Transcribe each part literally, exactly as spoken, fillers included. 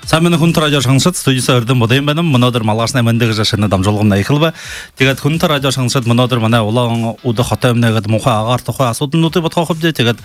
Сәмен хүн радио шаңшыт студиясы өрдім бұдайын бәнім, мұнадыр малғашына мәндігі жашыны дамжолғымна екілбі. Тегет хүн радио шаңшыт мұнадыр мәне олағын ұды қатайымнағыды мұқа ағар тұқы асудын ұты бұтқа құпде. Тегет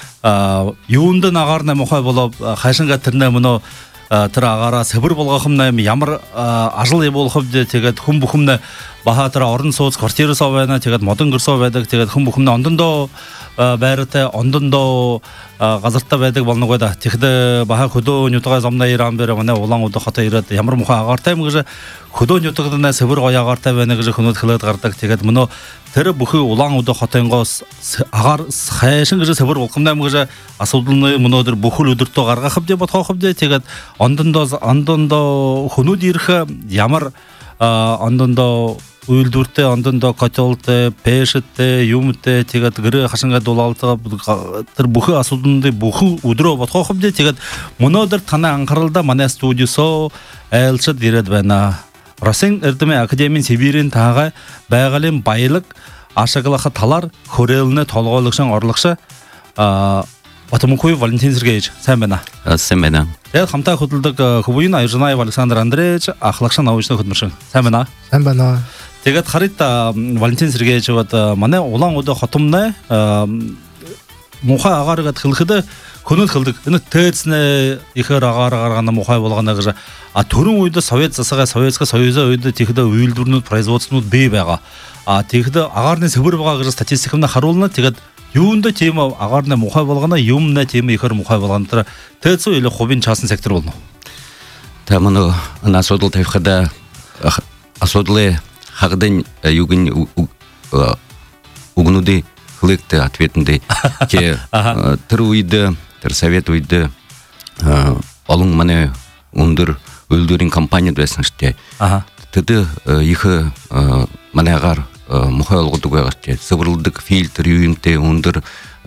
юындың ағарына мұқа болып, қайшынға түріне мұны тірі ағара сәбір болғақымна, ямыр ажыл ебол құпде. Тегет хүн бұқымна баға тірі орын соғыз квартиры сауайна, тегет модын күр сауайдық. Тегет хүн бұқымна ондында бәріті ондында ғазыртта бәдік балны қойда. Текді баға күді нютыға замна иран бері ғана олаң ұды қата ирады. Ямыр мұқа ағартайым ғыжы, күді нютығдына сәбір ғай ағартай бәні ғыжы күнөт қылыт ғардық. Тегеді мұны тірі бұқы олаң ұды қатайынға ағар қайшын ғыжы сәбір болқымдайым ғыжы асылдылыны мұнадыр бұқыл үдіртті ғарға қып деп атқа қып деп. Тегеді андында күні дейірхі ямыр андында Уйлдурте, андында котелте, пешетте, юмте, тегет гыры хашынга долалтыга тыр бухы асудунды бухы удро батқа қыпде. Тегет мұнадыр тана аңқарылда мана студиосо әлші деред бәна. Расен әрдіме академин Сибирин тағы бәғален байлық ашығылықы талар көреліні толғалықшан орлықшы Атамукуев Валентин Сергеевич, сән бәна. Сән бәна. Әл қамта құтылдық Хубуин Айжанаев Александр Андреевич ақылықшан научны құтмыршын. Сән бәна. Сән бәна. Тегет харитта Валентин Сергеевич вот мане олаң ода хатымны муха агарыгат хылхыды көңіл қылдық. Үні тәтсіне ихыр ағар ағарғанда муха болғанда ғыжа. А түрін ойды Совет засыға, Советсқа Союза ойды текіді үйілдірінуд, производствонуд бей бәға. А текіді ағарны сөбір бұға ғыжа статистикымна харулына тегет юынды тема ағарны муха болғанда, юмна тема ихыр муха болғанда тәтсі өйлі хобин часын сектор болну. Тамыны насодыл тәйфқада асодлы Хагден югин угнуды хлыкты ответнды те тыр уйды тыр совет уйды алың мане ундыр өлдөрин компания дәсәнште тыды ихы мане агар мухайлгы дугагачте сыбырлдык фильтр юимте ундыр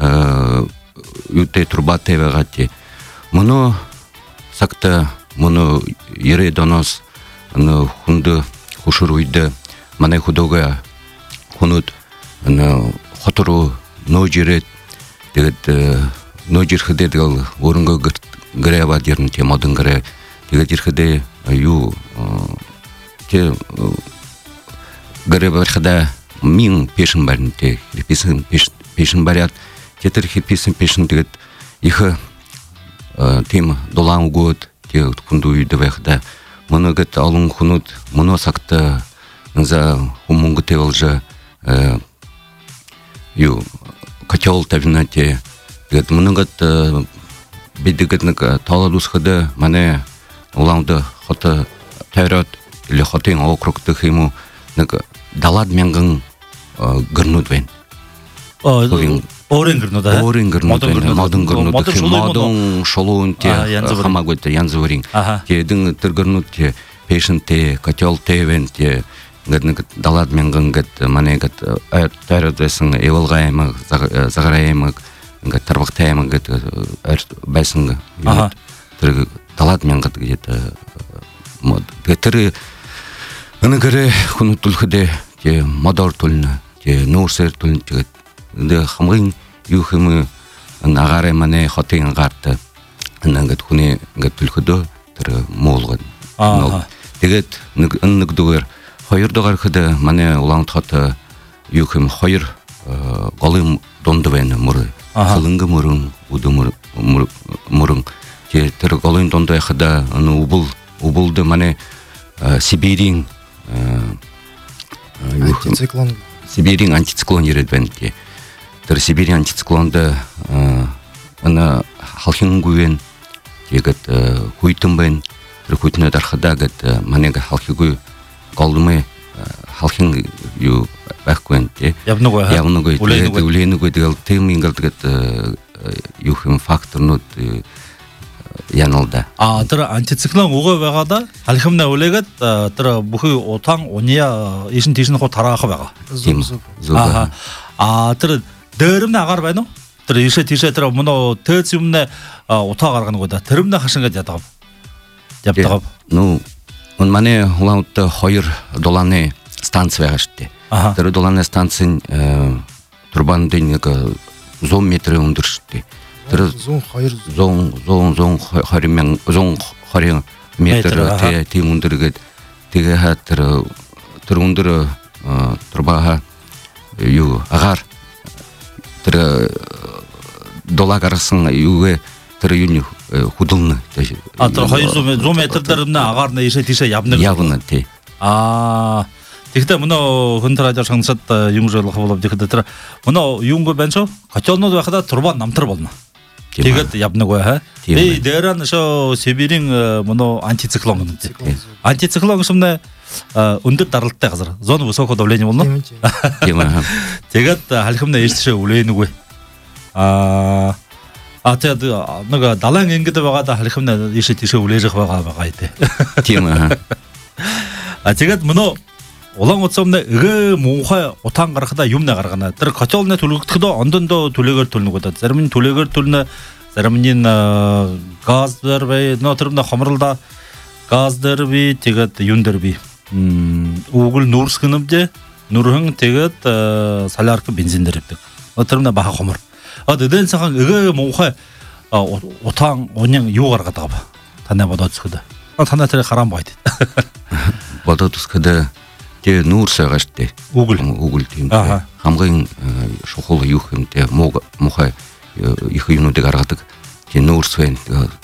үте турбате вагати моно сакта моно ере донос ну хунды хушур уйды Мане худога хунут хотору ножирет дегет ножир хыде дегал орынга гыре бадерн те модын гыре дегет хыде ю те гыре бархада мин пешин барн те пешин пешин барят тетер пешин пешин дегет их тем долан год те хунду юдевехда моно гет алын хунут моно сакта за умунгу тевелжа ю котел тавинате гет мунугат бидигетник таладус хыды мане улаңды хоты тайрат или хотын округты химу далад менгын гырнуд бен Орен гырнуд да Орен гырнуд модын гырнуд модын шолуын те хамагөт янзурин тедин тыр гырнуд те пешин те котел тевен те Гәднік далад менгін гәд мане гәд тәрәдвесің евылғайымы, зағырайымы, гәд тарвақтайымы гәд бәсің далад менгіт гәд мод. Гәтірі үні гәрі құны түлхіде те модор түліні, те нұрсер түліні гәд. Гәд қамғын юхымы ағары мане хотын ғарты. Гәд құны гәд түлхіде түрі молғын. Гәд үнік дүгір Хайырдагар хыды мане улаң таты юхым хайыр галым дондывен муры хылыңгы мурың уды мурың те тер галым дондай хыда аны убул убулды мане Сибирин антициклон Сибирин антициклон ередбен те тер Сибирин антициклонды аны халхингуен тегет хуйтымбен тер хуйтны дархыда гет манега халхигу Колдумы халхин ю бәккуенте. Явнугой, ха? Явнугой, уленугой дегал тымингал дегет юхим факторнут янылда. А тыра антициклон уғы бағада, халхимна улегет, тыра бұхы отаң ония ешін тешін қо тарақы баға. Зум, зум. А тыра дәрімні ағар байну? Тыра еші теші тыра мұны тәтсімні отақ арған қойда. Тірімні қашынға жатығып? Жаптығып? Ну, Он мане улаутта хайыр доланы станция гашты. Тэр доланы станцийн турбан дэнэг зон метр өндөрштэй. Тэр зон хоёр зон зон зон хоёр мянга зон хоёр метр те тимундыргет теге хаттыр тургундыр турбаха ю агар тыр долагарсын юге тыр юни худулны а тыр зо метрдерне агарны ише тише ябны ябны те а тэгтээ мөнөө хүн радио шансад юм жолох болов тэгтээ мөнөө юунго бэнчо качолнод байхада турбан намтар болно тэгээд ябнаг бай ха эй дээрэн шо Сибирийн мөнөө антициклон гэдэг антициклон гэсэмнэ өндөр даралттай газар зоны высокого давления болно тийм аа тэгээд халихмна ээшээ үлээнэгүй а а тэгээд нэг далайн ингэдэг байгаад халихмна ээшээ тийшээ үлээж байгаа байгаа ээ тийм аа а тэгээд мөнөө улаан утсамны эгэ муухай утаан гаргахада юм нэ гаргана. Тэр качолны төлөгдөхөд ондондоо түлээгээр төлнө гэдэг. Зарим нь түлээгээр төлнө, зарим нь газ дээр бай, нөтөрмө хомролда газ дээр би тэгээд юун дээр би. Үгэл нүүрс гэнэмдэ нүрхэн тэгээд солярк бензин дээр явдаг. Нөтөрмө баха хомор. А дэдэн цагаан эгэ муухай утаан оньян юу гаргаад байгаа ба. Танай бодоод зүсгэдэ. Танай тэр харам байд. Бодоод зүсгэдэ те нуурсагаште угэл угэл тийм хамгийн шухал юх юм те мог мохай их юмнуудыг гаргадаг те нуурсвэн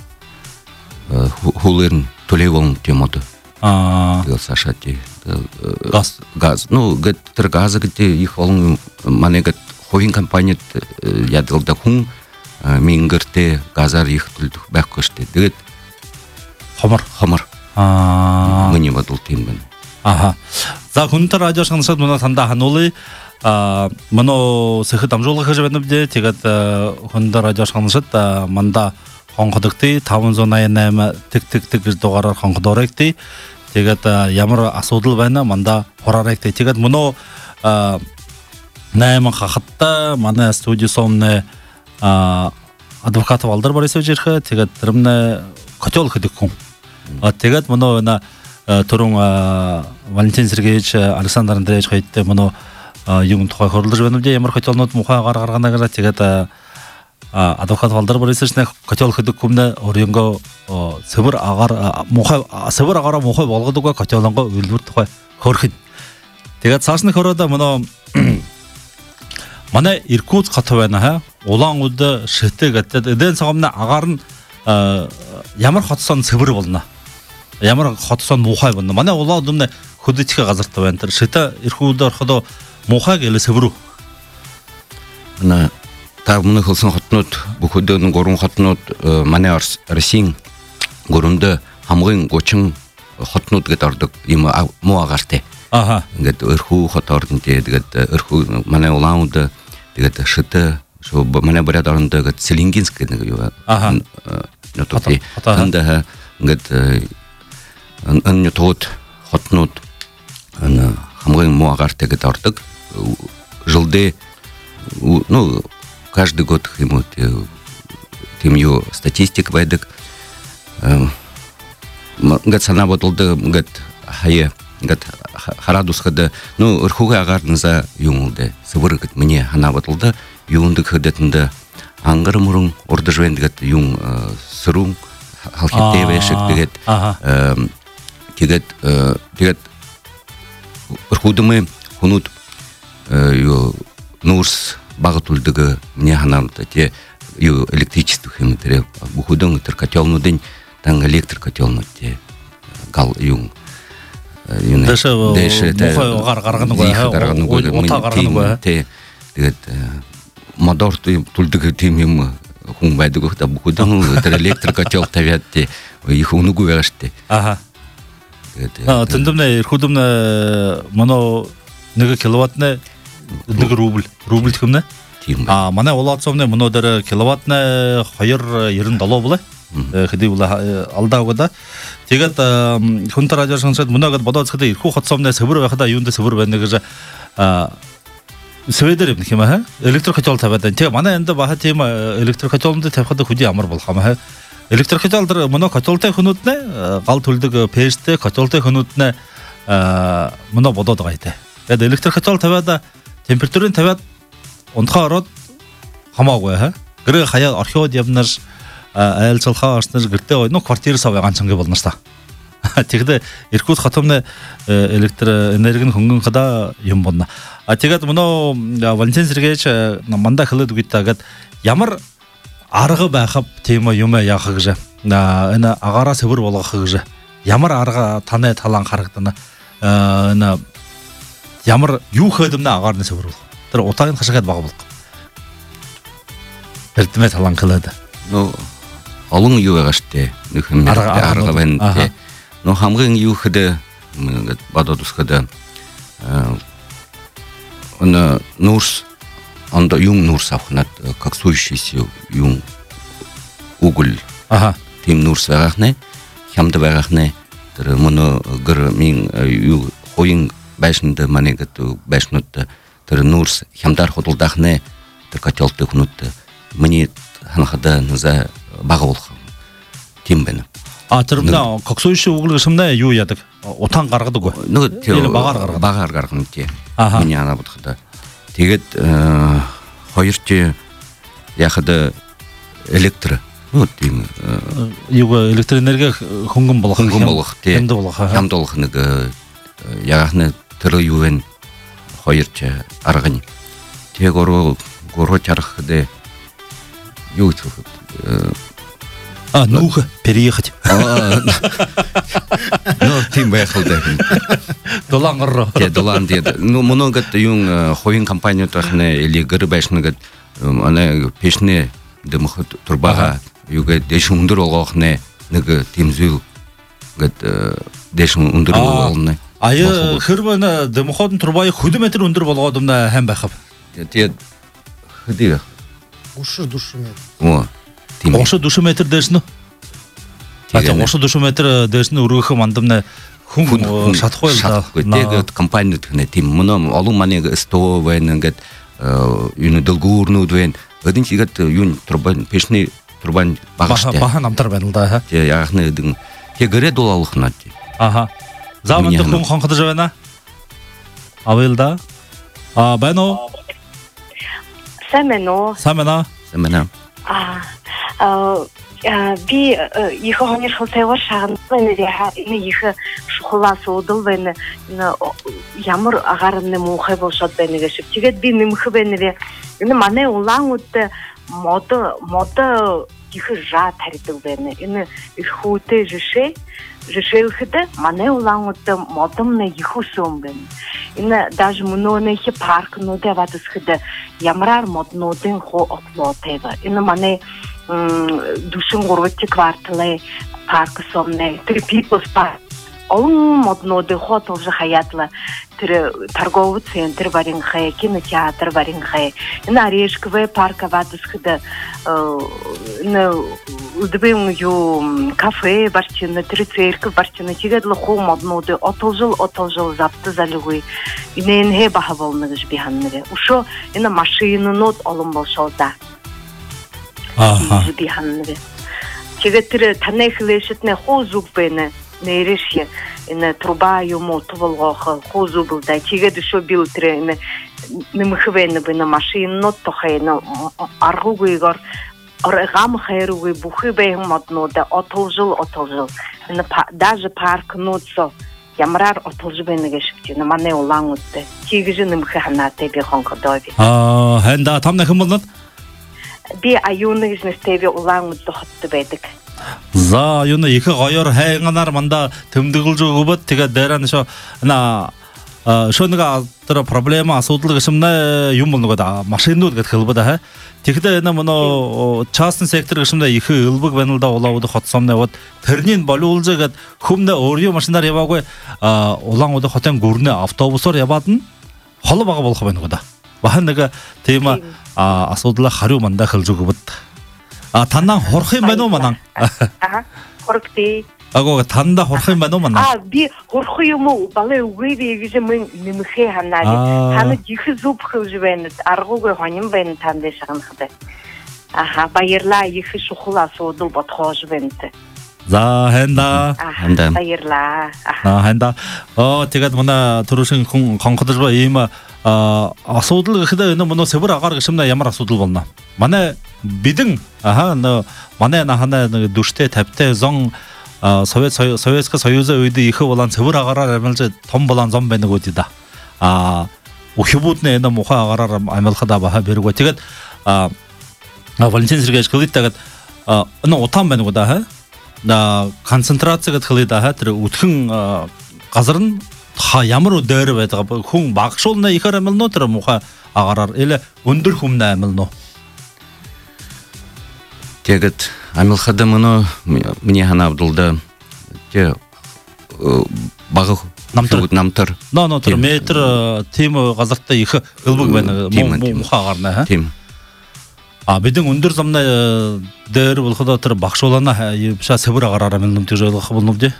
хулерн төлөвөн темод аа сашати газ газ ну гэт тэр газ гэдэг их олон манайг хувийн компанид ядгалда хүн мингэртэй газар их төлөх байхгүй штэ тэгээд хомор хомор аа миний бодол тийм байна. Аха. За хүн радио шансад мана танда ханули а мано сэхэд амжуулга хийж байна бэ. Тэгээд хүн радио шансад манда хонгодогтой таван зуун аян наймаа тэг тэг тэг гэж дугаараар хонгодоройгтой. Тэгээд ямар асуудал байна манда хураарайгтой. Тэгээд мано наймаа хахатта манай студио сомны адвокат Валдар Борисович ирэх. Тэгээд тэрмнэ качол хэдэг хүн. А тэгээд мано на Турун Валентин Сергеевич Александр Андреевич хайдтай мано юм тухай хөрлөж байна үү ямар хотолнууд мухай гар гарганаа тэгээд адвокат Валдар Борисовичны хотол хэдэг хүмнэ орёнго сэвэр агаар мухай сэвэр агаараа мухай болгодог хотолонго үлбэр тухай хөрхөд тэгээд цаашны хөрөөдө мано манай Иркутск хот байна ха улаан үд шитэ гэдэг эдэн цагамна агаар нь ямар хотсон сэвэр болно ямар хотсон мухай байна. Манай улаан үдмнэ хөдөчхэ газартай байна. Тэр шита эрхүүд ороход мухайг элэ сэврүү. На та өмнө хэлсэн хотнууд бүх өдөөний гурван хотнууд манай Российн гөрөндө хамгийн гучин хотнууд гэдээ ордог юм муу агаартай. Аха. Ингээд өрхүү хот ордон тэгээд өрхүү манай улаан үд тэгээд шита шо манай бариад ордон гэдэг Селингинск гэдэг юу. Аха. Нототи. Танда ингээд ан нютууд хотнууд ан хамгийн муу агаартай гэдээ ордог. Жилдээ ну каждый год ему тем юу статистик байдаг. Ингээд санаа бодолд ингээд хаяа ингээд харадусхад ну өрхөг агаарнаса юм дэ сэвэр гэд миний ханаа бодолд юунд хөдөтөнд ангар мөрөн урдж байна гэдэг юм сөрүн халхитэй байшиг тэгээд тэгээд тэгээд өрхөдөмө хүнүүд юу нуурс багт үлдэг мне ханамд те юу электричество хэм тэр бүхэдэн тэр котелнуудын дан электрик котелнууд те гал юм юу дэшэ мохой гар гаргана гоо утаа гаргана гоо те тэгээд мотор түлдэг тийм юм хүн байдаг гоо бүхэдэн тэр электрик котел тавиад те их үнэгүй байгаа штэ аха а тэндэмнэ эрхүүдэмнэ мано нэг киловаттны нэг рубль рубль гэмнэ а манай улаацомны мано дээр киловаттны two ninety-seven болоо хэдий ула алдаагда тэгээд хүн радио сонсоод мөнөөгд бодоод хэдий эрхүү хотсомны сэвэр байхада юунд сэвэр байна гэж а сэвэдэр юм хэмээ электрик котел тавиад тэгээ манай энд баха тийм электрик котелд тавихад хөдий амар болох юм аа электрик котел дээр мөнөө котелтэй хүмүүднэ гал төлдөг пэжтэй котелтэй хүмүүднэ мөнөө бодоод байгаа юм. Тэгээд электрик котел тавиад температурын тавиад унтахаа ороод хамаагүй хаа. Гэрээ хаяа орхиод явнаар айлцалхаа орсноор гэртээ ну квартир сав ганцхан гэ болно ш та. Тэгдэ Иркут хотомны электр энергийн хөнгөн хада юм болно. А тэгээд мөнөө Валентин Сергеевич мандаа хэлээд үгүйтэйгээд ямар арга байхав тийм юм яах гэж энэ агаараа сэвэр болгох гэж ямар арга таны талан харагдана энэ ямар юу хөдөлмөрний агаарны сэвэр болох тэр утаагийн хашаад байгаа болох эрдмэ талан хэлээд нөө олон юу байгаа штэ нөхөн арга байна те но хамгийн юу хөдөө ингээд бодоод үзэхэд она нурс анда юм нурс авахнаад как суйшис юм угол аха тим нурс байгахнаа хямд байгахнаа тэр моно гэр мин юу хойн байшинд манай гэдэг байшнууд тэр нурс хямдар худалдаахнаа тэр котелты хүнүүд миний ханахада за бага болох тийм байна. А тэр мөн коксуйш угол гэсэмнэ юу яадаг утаан гаргадаг уу? Нөгөө тэр багаар гаргадаг. Багаар гаргана тий. Миний анаа бодоход. Тэгээд хоёрч яхад электр ну тийм юу электр энерги хөнгөн болох хөнгөн болох тий. Хямд болох. Хямд болох нэг яахны тэр юу вэ? Хоёрч арганы. Тэг гурав гурав чарах дэ юу гэх вэ? А, ну-ка, переехать. Ну, тим байхал да. Доллар. Те доллар дед. Ну, много юм хойн компания тахне или гэр байшнагад ана пешне дэмхот турбага юга дэш өндөр болгохне нэг тим зүйл гэд дэш өндөр болгоно. Ая хэрвээ дэмхот турбааг хэдэн метр өндөр болгоод өмнө хам байхав. Тэгээд хэдий Ушир душ метр. Оо. Ошо душ метр дээш нь. Аа ошо душ метр дээш нь өргөх мандамна хүн шатахгүй л да. Тэгээд компани гэнэ тийм мөн олон манай стов байна ингээд юу дэлгүүрнүүд байна. Өдөн чигэд юу турбан пешний турбан багштай. Бахан амтар байна л да. Тэг яахны өдөн тэгэрэ дуулах наа. Аха. Заамд хүн хонходож байна. Авэлда. А байна. Самено. Самена. Самена. А а би их хонер хөлтэйгөр шагнаны энэ их шоколад суудал байна. Ямар агарны муухай болшод байна гэж. Тэгээд би нэмэх байна. Энэ манай улаанууд мод мод их жаа тарьдаг байна. Энэ их хүүтэй жишээ жишээлхэд манай улаанууд модомны их үсэн байна. Энэ даже мөнөөнийх паркнууд яваадсхэд ямраар моднуудын хоо отлоотэй ба. Энэ манай душин гурван кварталы парк сомны тэр people's park он моднуудын хоо тулж хаятла тэр торговый центр барин хай кинотеатр барин хай энэ Орешковый парк аваадсхэд энэ удбим юу кафе барчина тэр церковь барчина тэгээд л хуу моднууд отолжол отолжол запты залгүй энэ хэ бахаволны гэж би ханнэ ушо энэ машинууд олон болшоо да аха би ханнэ тэгээд тэр танай хлэшэтнэ хуу зүг байна нэршээ энэ труба юм утволгох хуу зүг да тэгээд ушо бил тэр энэ нэмхвэн бина машинууд тохайна аргуугүйгоор оргам хайруугүй бүхий байхын моднууд отолжол отолжол энэ даже паркнууд со ямраар отолж байна гэж чинь манай улаанууд тийгж нэмэх ханаатай би хонходоо би аа ханда тамна хэн болно би аюуны гэж нэстэйг улаанууд хоттой байдаг. За юуна их гоёр хайнганаар манда тэмдэглэж өгөөд тэгээд дээрэн шо на шөнөг тэр проблема асуудал гэсэмнэ юм бол нөгөө машинууд гэдэг хэлбэдэ хаа. Тэгэхдээ энэ мөн частный сектор гэсэмнэ их өлбөг байна л да улаанууд хотсомны яваад тэрнийг болиулжгээд хүмнэ өөрийн машинаар яваагүй улаанууд хотын гүрнэ автобусаар яваад нь хол бага болох байна гэдэг. Бахан нэг тийм асуудал хариу мандаа хэлж өгөөд. А танаа хорох юм байна уу манаа? Аа хорхти. Агоо танда хорох юм байна уу манаа? Аа би хорох юм уу балай үгүй гэж мэн нэмэхээ ханаа. Таны жих зүп хэлж байна. Аргуугүй хоним байна танд шахнахтай. Аха баярлаа их шухлаа суудал бодхоож байна. За хэнда хэнда баярлаа. Аа хэнда оо тэгээд манай төрөшин хүн хонходож ба ийм асуудал гэхэд энэ мөн сэвэр агаар гişмнэ ямар асуудал болно. Манай бидэн аха манай нахана дүштэй тавтай зон Совет Советский Союза өйді екі болан сывыр ағарар әмелже том болан зом бәні көтеді. Ухибутны әні мұқа ағарар әмелхада баға бері көтегет. Валентин Сергеевич қылыйды дәгет, ұны отан бәні көді, концентрация кет қылыйды, үткен қазырын ямыр өдері бәді, күн бақшолына екер әмеліно түрі мұқа ағарар, әлі өндір хүміне әмеліно. Тегет, әмелхада мұны мне ғана абдылды, те бағы намтыр. Да, намтыр, метр темі қазақта екі ғылбық бәні мұқа ағарына. Тем. Беден өндір замна дәрі болғыда тұры бақшолана біша сәбір ағар арамелінің тек жайлығы болынып де?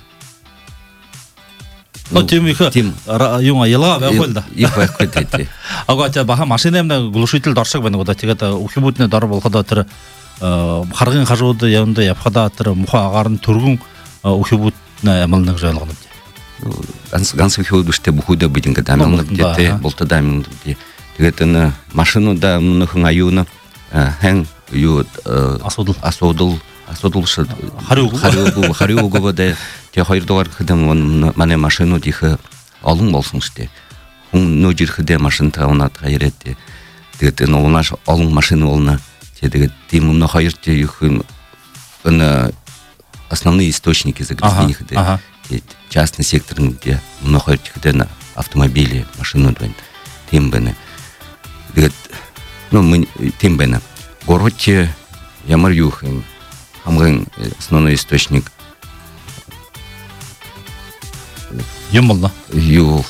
Но тем екі юңа елға бәй қойылда. Ек бәй қойды. Ага, баға машина емді глушитель даршық бәні қода. Тегет ұхибутіне дары болғыда тұры қарғын қажуды яғында япқада тұры мұқа ағарын түргін ұхибутіне әмілінің жайлығынып де. Гансы ұхибутыште бұхуды бүйдіңгі дәмілініп де, болты дәмілініп де. Тегет машину да мұнықың аюыны хэн ю асудыл асудыл асудыл шы харюгу харюгу да те хайрдылар хидем мане машину дихе алың болсын ште хүн нөжир хиде машин таунат хайретте дегет эн олнаш алың машина олна те дегет тимумна хайрте юхын эн основные источники загрязнения хиде частный сектор где много хайрте автомобили машину двен тим бене дегет. Ну, мы тем бена. Городте ямар юх, хамган основной источник. Юмолна. Юх.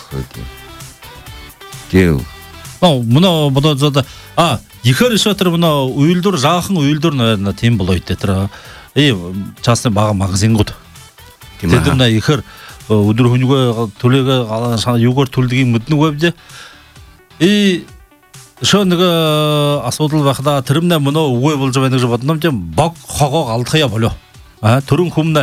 Дел. Ну, мұна бұда зада. А, ехер ішатыр мұна уйлдыр, жақын уйлдыр, наверное, тем болойды детра. Эй, частный баға магазин ғуд. Деді мұна ехер уйдыр хүнігі төлеге югор төлдеген мүдіні көбде. Эй, шоныга асудыл вақта тірімне мұны уой бұл жабайны жабатынам дем бақ қоғақ алтая болу. Түрін құмына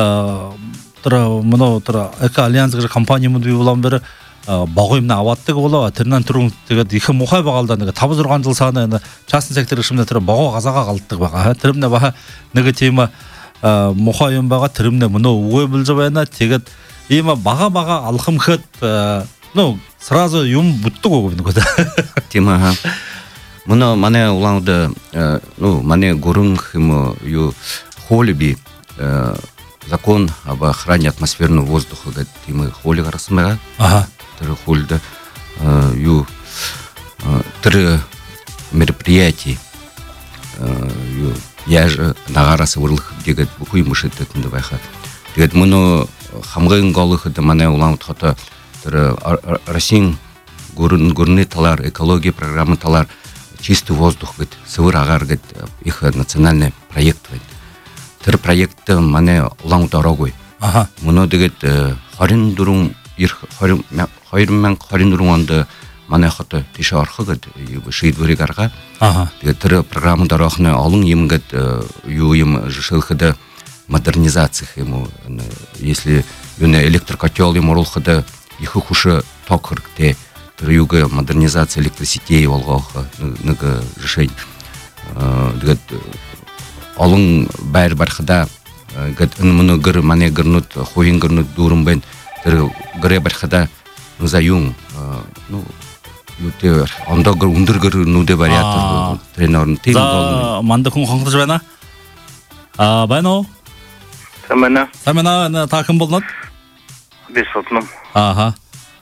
мұны эко-альянсығы компания мұнды болан бері бағойымна аваттығы болу. Түрінен түрін екі мұқай бағалдан табыз ұрған жыл сағына частный сектор ішімде түрі бағо ғазаға қалдық баға. Түрімне баға нүгі тема мұқайым баға түрімне мұны уой бұл жабайна тегет ема баға-баға алқым қыт ну, сразу юм будто гоговин года. Тема. Мына мане улаңды, ну, мане горунг ему ю холиби закон об охране атмосферного воздуха, говорит, тема холи гарасмега. Ага. Тыры хольда ю тыры мероприятий ю я же нагарасы урлых дегет букуй мышеттетинде байха. Дегет мына хамгын голыхы да мане улаңды хата Россия гурны талар, экология программы талар, чистый воздух, сывыр агар, их национальный проект. Тыр проекты мане улан дорогой. Муно дегет харин дурун, харин мен харин дурун анды мане хата тиша архы гет, шейд вырыг арга. Тыр программы дорогны алын ем гет, ю ем жишылхыда модернизация ему, если электрокотел ем урулхыда Ихы хуша токыркте, юга модернизация электросетей волгоха, нага решень. Дегет алың бәр бархада, гет мұны гыр мане гырнут, хойын гырнут дурым бен, гыре бархада ныза юң. Ну, юте анда гыр ундыр гыр нуде бариятыр тренерын тем голын. За манды күн қаңқы жбайна? Байно? Самена. Самена такым болнат? Бес отным. Ага.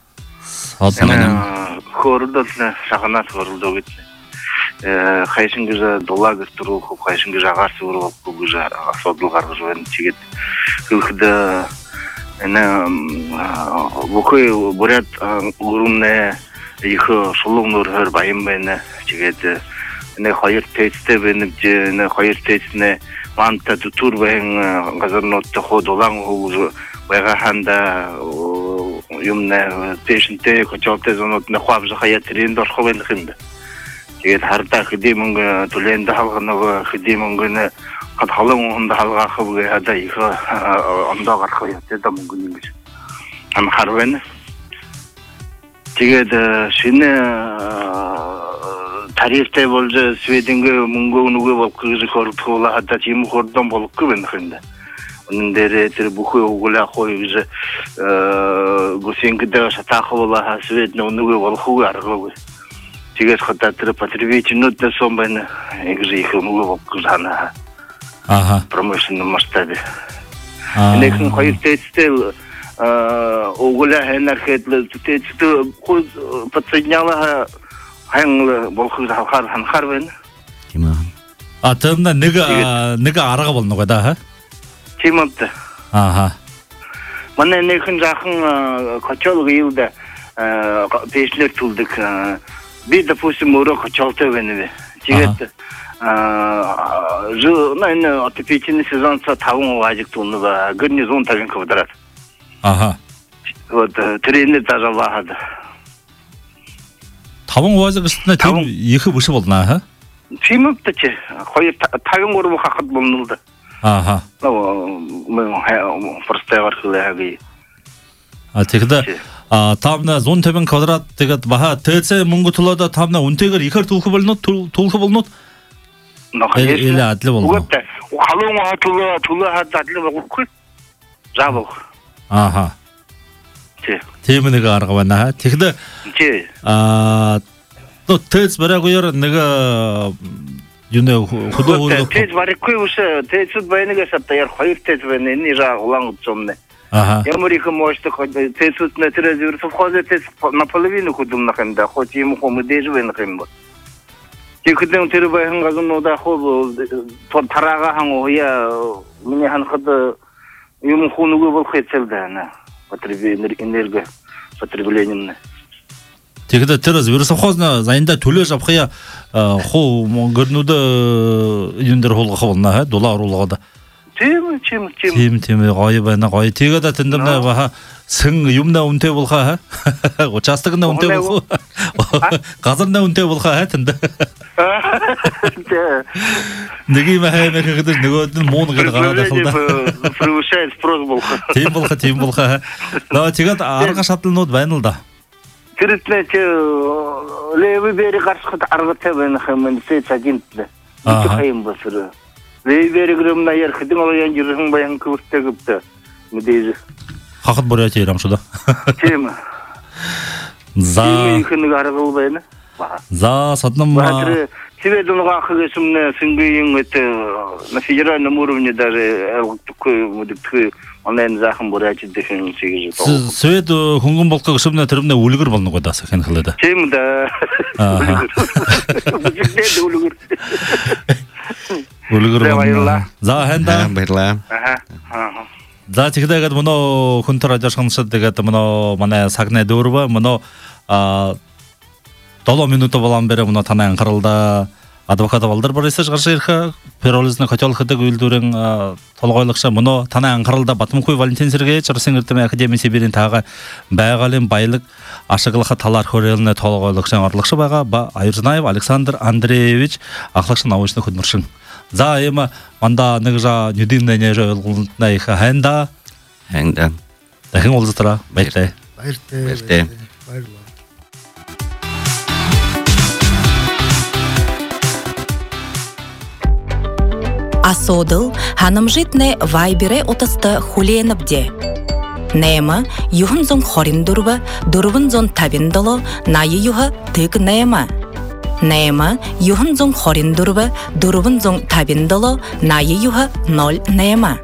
Отным. Хорда шағанат хорда кетті. Қайшын күзі дола күстіру, қайшын күзі ағарсы ұрып, күзі асадылғар күзі чегет. Күлкіді бұқы бұрят ұрымны екі шылың ұрғыр байым бәйіні чегет. Қайыр тәйтісті бәйініп, қайыр тәйтісіне манта тұр бәйін ғазырын отты қод олаң ұғызы байға ханда юмне пешінте көчалты зонотны қуабжы қая тірейінді орқы бәйінді қымды. Тегет харта хиди мөнгө түлейінді халғынығы хиди мөнгіні қатқалы мұңында халға қыбығы ада иғы онда қарқы ятты мөнгін еңгіз. Ам харвені. Тегет шыны тарихте болжы сведенгі мөнгө үнуге болып күгізі көріп тұғыла ада темі көрден болып көбін қымды. Ондере тэр бүхий угла хой гэж гүсэнгдээ шатахвала хасвэт нүгэ болохгүй аргагүй. Тэгээс хата тэр потребителнүүд сон байна. Ингэж их нүгэ болох хана. Аха. Промоушн масштабе. Нэгэн хоёр тэцтэл угла хэнэрхэд тэцтэл хул подсоединяла хан болох хар хар байна. Тийм. А тэрнэ нэг нэг арга болно ғой да. Тимот. Аха. Манай нэгэн жахан кочолго юуда пешлер тулдык. Би допустим урок кочолтой байна. Тэгээд а жо на отопичный сезон са таван важиг тулны ба гарнизон тавин квадрат. Аха. Вот тренер тажалахад. таван важиг гэснээр тийм их биш болно аа. Тимот ч хоёр таван уруу хахад болно л да. Аха. Мөн просто гархлаагүй. А тэгэхдээ а тавна зуун тавин квадрат тэгээд баха тэцэ мөнгө төлөөд тавна үнтэйгээр ихэр түүх болно түүх болно. Или адил болно. Халуун хатлаа төлөө хад адил болохгүй. Заавал. Аха. Тий. Тийм нэг арга байна. Тэгэхээр тий. А то тэц барагууяар нэг юунэ худоо тэц барахгүй ус тэцуд байнагаас таяр хоёр тэц байна. Энэ жаа улаан зомне. Ага. Ямар их можете тэцуд на тэрэ совхозе тэц наполовину худумна хэмдэ. Хоч юм хом дэж байна хэмбэ. Тэгэхдээ тэр байхан газнуудаа хоо тарага хан уя миний ханхад юм хунуг болох хэцэлдэ. Потребитель энерги потреблением. Тэгэхдээ тэр вирус совхозна заянда төлөөж авахя хуу монгорнууд юм дээр хулгах болно доллар оруулгаад. Тийм тийм тийм. Тийм тийм гоё байна гоё. Тэгээд тэндэмнэ баха сэн юмна үнтэй болохаа. Участагна үнтэй болох. Газарна үнтэй болохаа тэнд. Нэг юм хаймаа гэдэг нөгөөд нь муун гэдэг гараад авах да. Превышает спрос болох. Тийм болох тийм болох. Наа тэгээд арга шатлнууд байна л да. Тэрэтнэ ч левэ бери гарсахад аргатай байна хэмээн сэт агентлээ. Их хайм басраа. Левэ бери грэмна яар хэдэн оян жирхэн баян күртэ гэвтэ. Мэдээж. Хахад боряач ярам шүү да. Тийм. За. Их нэг аргал байна. За саднам. Тебе думаю, хагасумне сингиин эт на федеральном уровне даже такой вот такой онлайн захан буряч дэхэн сигэж тоо. Свет хөнгөн болго гэсэмнэ тэрмнэ үлгэр болно го даа сахин хэлээд. Тийм да. Үлгэр. Үлгэр болно. За хэнда. Баярлаа. Аха. За тэгэхэд мөнөө хүн төр радио сонсоод тэгээд мөнөө манай сагнаа дөрвө мөнөө а долоо минут болон бэрэ мөнөө танай анхааралда адвокат Балдар Борисович гарч ирэх перолизны хотелхэдэг үйлдвэрийн толгойлогч мөнөө танай анхааралда Батмунхуй Валентин Сергеевич Оросын эрдэмтэн академи Сибирийн таага байгалийн баялаг ашиглах талаар хөрөлнө толгойлогч орлогч байгаа Аюрзнаев Александр Андреевич ахлагч научны хөдөлмөршин. За эма манда нэг жа нүдийн нэж ойлгуулна их ханда ханда дахин уулзтараа баярлалаа. Баярлалаа. Баярлалаа. Асодыл ханымжитне вайбере отаста хуленабде. Нема юхын зон хорин дурба, дурбын зон табин дало, найы юха тык нема. Нема юхын зон хорин дурба, дурбын зон табин дало, найы юха ноль нема.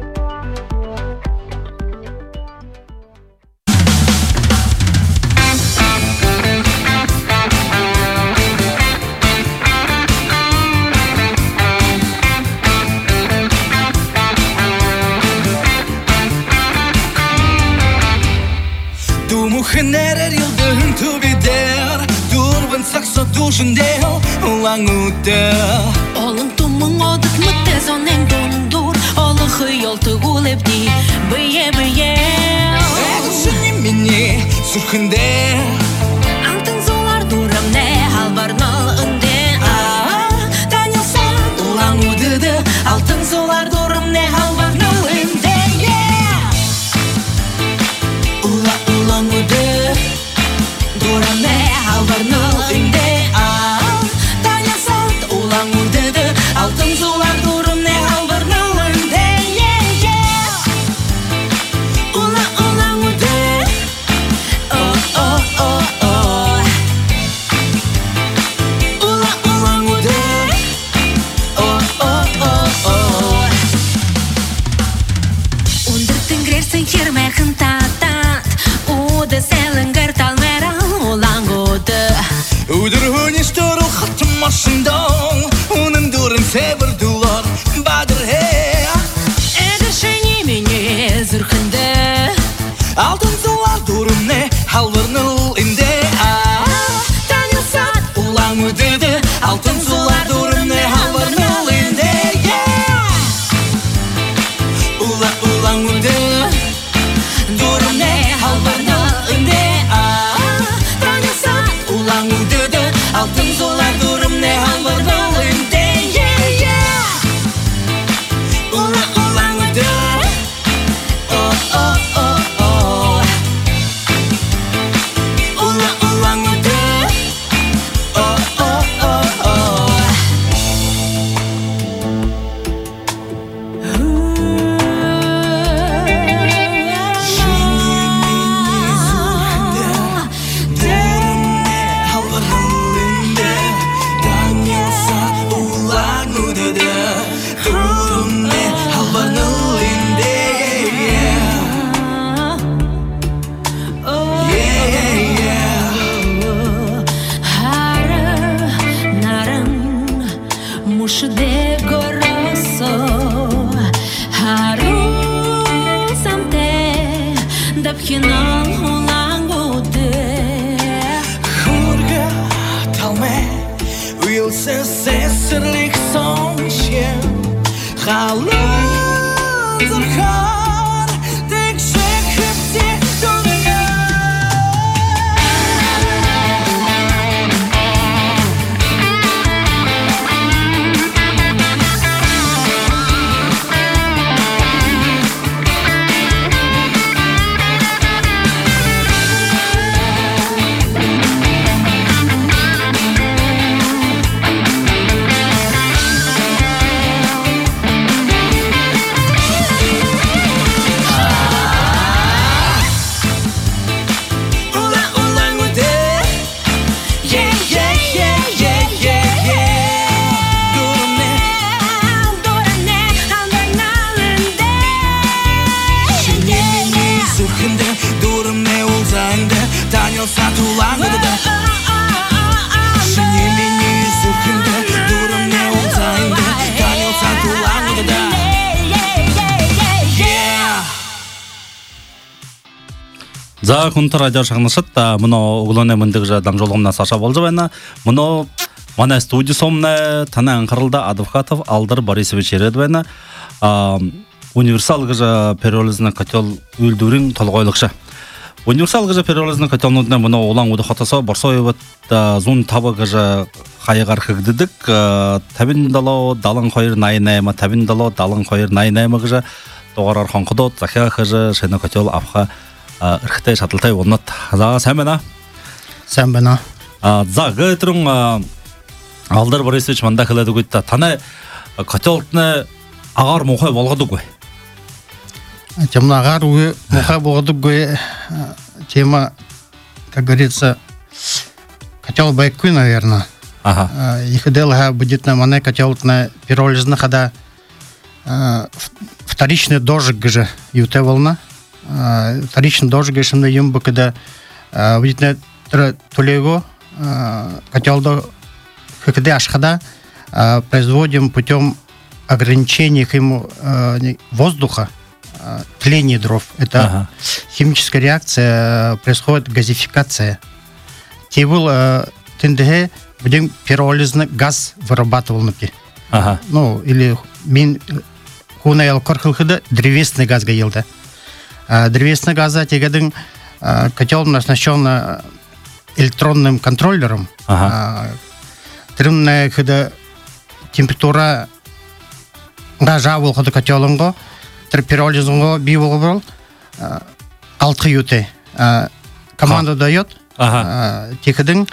Generer yıldığın tübeder Durban saksa duşundel Ulan uda Olun tumun odık mıttez onen dondur Oluğu yol tığul ebdi Bıye bıye Ekşini mini sürkünde Altın zolar duram ne halbarnal önde Tanyasan ulan udıdı Altın zolar duram ne halbarnal önde Ula ulan udı Duram ne halbarnal önde Tanyasan ulan udıdı Altın zolar duram ne halbarnal önde тирмехін татат, уды сәлінгір талмера олаң уды. Удар хөнеш тұрыл қаттым машындың, оның дұрын сәбір дұлар бадыр хе. Әдішіне мене зүркінді, алтын зулар дұрымне халварныл инде. Танылсат Улаң өдеді, алтын зулар дұрымне халварныл инде. Улаң өді, дұрымне халварныл инде. Танылсат улаң өдеді, алтын зулар дұрымне халварныл инде. Улаң өді, улаң өді. Мушде горосо, хару самте, дапхинал улаң уды. Хурга талме, уилсе сесірлік соншен, халын зырхан, тек шекіпте дүнге. За күнті радио шағнышыт, мұны ұғылыны мүндігі жадам жолғымна Саша болжы бәйна. Мұны мана студия сомны тана Анқарылда Адвокатов Алдар Борисович ереді бәйна. Универсал ғыжа периолизны қател үлдурин толғойлықша. Универсал ғыжа периолизны қател нүдіне мұны олаң ұды қатаса барсой өт зун табы ғыжа қайығар қығдыдық. Табин дало далын қойыр найнайма, табин дало далын қойыр найнайма ғыжа. Тоғарар қанқыдот, захия ғыжа, шайна қател апқа ырхтай шатылтай оннат. За сәмена? Сәмена. За ғытрың Алдар Борисович манда қылады көйтті. Таны қателтыны ағар мұқай болғады көй? Тема ағар мұқай болғады көй. Тема, как говорится, котел байкуй, наверное. Их дело будет на мане котелтыны пиролизны, когда вторичный дожиг же юте волна. Вторичный дожиг же на юмбу, когда будет на тулего котел когда ашхада производим путем ограничения ему воздуха, тления дров. Это ага. Химическая реакция, происходит газификация. Тевул тендеге будем пиролизный газ вырабатывал напи. Ага. Ну или мин хунаял корхилхида древесный газ гаилда. Древесный газ тегадың котел оснащен электронным контроллером. Ага. Трымная когда температура газа был когда котелонго, терпиролизонго бивол был, алты юте. Команда дает. Тихадың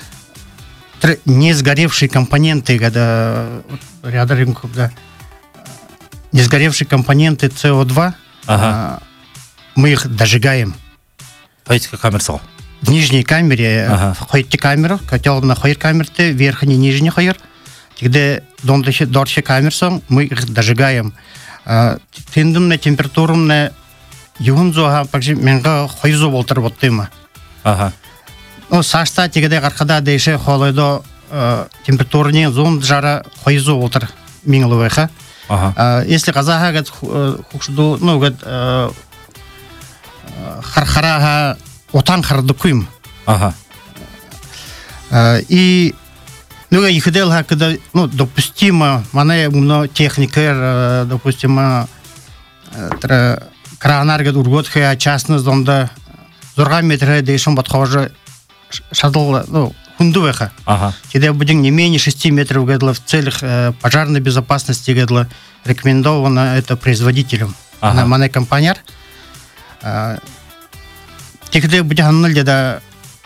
не сгоревшие компоненты, когда рядом когда не сгоревшие компоненты С О два, ага. Мы их дожигаем. Пойдите камеру. В нижней камере ага. Входите камеру, котел на хойр камерте, верхний и нижний хойр, где дондыше дорше камерсом, мы их дожигаем. Тендом на температуру на юун зоха пакши менга хойзо болтыр боттыма. Ага. Ну сашта тигеде гаркада дейше холойдо температурный зон жара хойзо болтыр миңлыбайха. Ага. Если казаха гат хукшду, ну гат хархараха отан харды куйм. Ага. И ну я их делал, когда ну допустимо, мана мно техника, допустимо кранар гад урготха частно зонда зорга метра дейшон подхоже шадл, ну хундувеха. Ага. Когда будет не менее шести метров гадла в целях пожарной безопасности гадла рекомендовано это производителям. Ага. Мана компанияр. Когда будет аннуль да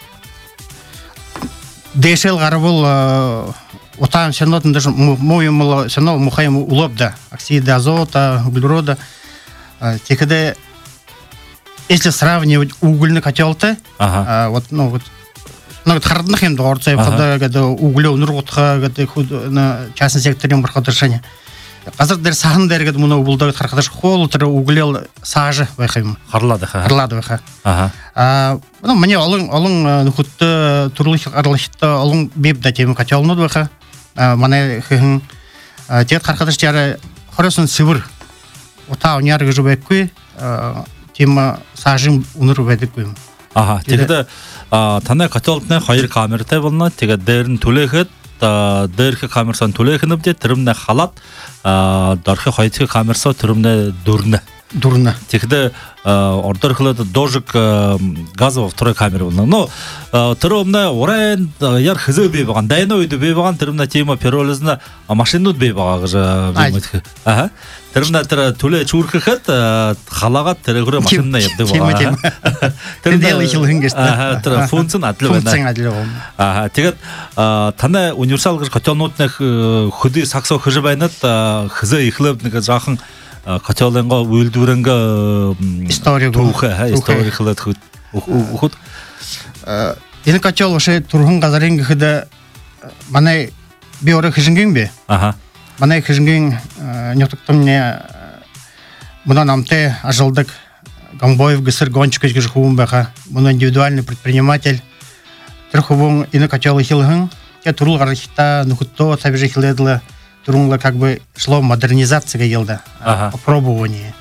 Дешел гарбул отан сенотн даже моему сено мухаем улобда оксиды азота, углерода. Когда если сравнивать угольный котел-то, ага. вот ну вот ну вот хардных им дорцы, когда когда углев нурготха, когда на частный секторе маркотрешения. Қазір дәл сағын дәргеді мұны бұлдағы қарқадаш қол ұтыры углел сажы байқайым. Қарлады қа. Қарлады байқа. Ага. Мне олың нүхітті түрлік арлықшытты олың беп да темі қатялынуды байқа. Мана қиғын тет қарқадаш жары қорысын сывыр. Ота өнергі жібәк көй темі сажым ұныр бәдік көйім. Ага. Тегеді таны қатялытына қайыр камертай болына тегі дәрін төлегіт дәрхі камерсан төлегініп де түрімді халат дархи хайти камерса түрімді дұрны. Дұрны. Тегді ордыр қылады дожик газовый второй камера болна. Но түрімді орайын яр хызы бей баған, дайны өйді бей баған түрімді тема перолізіні машинуд бей бағағы жа. Ага. Түрімді түрі төле чурқы қыт қалағат түрі құры машинына ебді баға. Түрімді елхілігін кесті. Түрі функцин әділі бәді. Функцин әділі бәді. Тегід таны универсал ғыр қатялнотны худы сақсау хыжы байнат хызы ихлып жақын қатялынға өлдірінгі история тұхы, история қылат ұхыд. Ені қатял өше тұрғын қазаренгі қыды манай бе оры хыжынген бе? Ага. Манай хыжынген нетіктім не мұнан амте ажылдық Гамбоев гысыр гончик өшгі жықуын бәқа. Мұны индивидуальный предприниматель. Түрхубун ені қатялы хилығын. Я турул гарахита нухутто табиже хиледла турунла как бы шло модернизация елда. Попробование.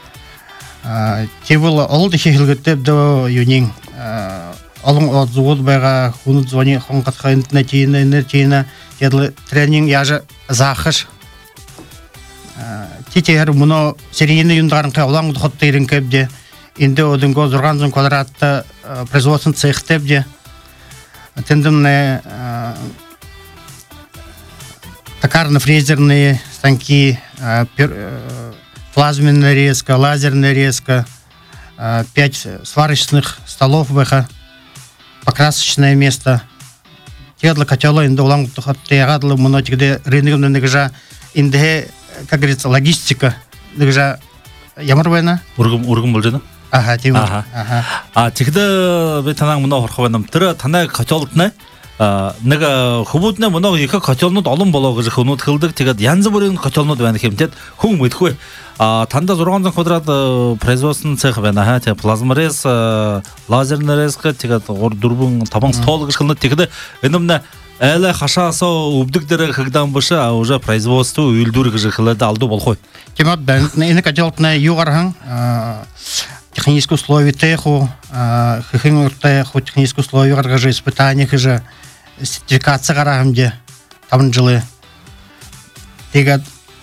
Те было олды хилгетеп до юнин. Алың отзывод байга хунут звони хонкатха интернетина энергина едла тренинг яжа захыш. Титер муно серийный юндарын калаң хотты ирин кепде. Инде одынго зурганзын квадратта производствен цехтепде. Тендемные токарно-фрезерные станки, плазменная резка, лазерная резка, пять сварочных столов, покрасочное место. Тегла котела инде улам тегла много где рынок негжа инде, как говорится, логистика негжа ямарвена. Ургум ургум болжена. Ага, тем. Ага. А тегде бе танang мына хорхованам тыры танай котелтны нега хубутны мына екі котелнуд алым болого жихунуд кылдык тегед янзы бүрін котелнуд бән хемтет хум мытхуй. А танда зурганзан квадрат производственный цех бән ага те плазморез лазерный резка тегед ор дурбун табан стол кылны тегде эндемне әлі хашасы убдыктары хыгдан бышы а уже производство үлдүр жихылды алды болхой. Темат бән эне котелтны югархан технические условия теху, хихин теху, технические условия гаража, испытания хижа, сертификация гаража, там жилы. Тегат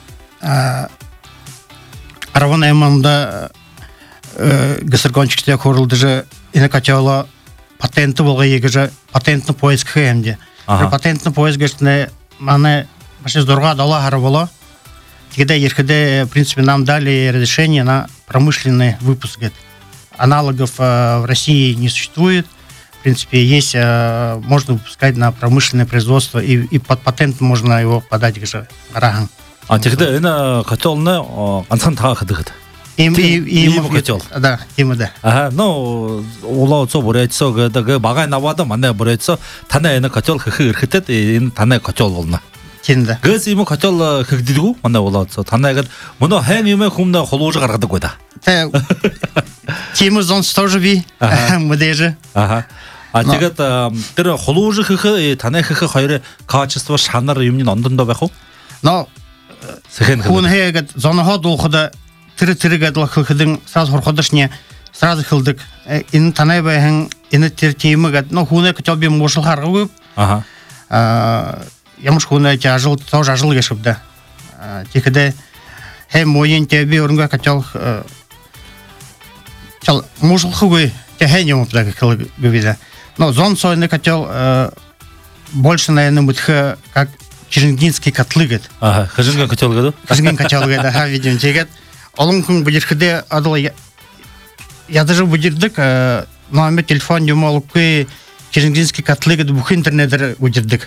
араван эманда гасыргончикте хорылды же ине качала патенты болга егеже патентный поиск хемде. Патентный поиск гешне мане башы здорга дала харвала. Когда ерхде, в принципе, нам дали разрешение на промышленный выпуск. Аналогов э, в России не существует. В принципе, есть, э, можно выпускать на промышленное производство, и, и под патент можно его подать к рагам. А тогда это котелный ансан тахадыгд. Им и им котел. Да, им да. Ага, ну улаутсо бурятсо гада багай навада мане бурятсо тане это котел хыхырхтет и тане котел волна. Тинда. Гэс ему котел хыгдидгу мане улаутсо тане гад муно хэм юме хумна холужы гаргады койда. Тэ Тему зон тоже би. Мы даже. Ага. А тэгээд тэр хулууж хэх танай хэх хоёр качество шанар юмны ондондоо байх уу? Но хүн хэгэд зоноход ухада тэр тэргээд л хөхдөн сразу хорходошне сразу хилдэг. Энэ танай байхан энэ тэр тиймэгэд но хүнээ гэж би мушил харгав. Ага. А ямар хүнээ ажил тож ажил гэшвдэ. Тэгэхдээ хэм моин тэ би өрөнгө качал чал мушил хөвөө тэ хэн юм плаг гэвэла. Но зон сойны качал больше наверное будет как Чернигинский котлы гэд. Ага, хажингийн котел гэдэг. Хажингийн котел гэдэг ха видео тэгээд олон хүн бүжирхэдэ адал я даже бүжирдэг номер телефон юмалгүй Чернигинский котлы гэд бүх интернетээр бүжирдэг.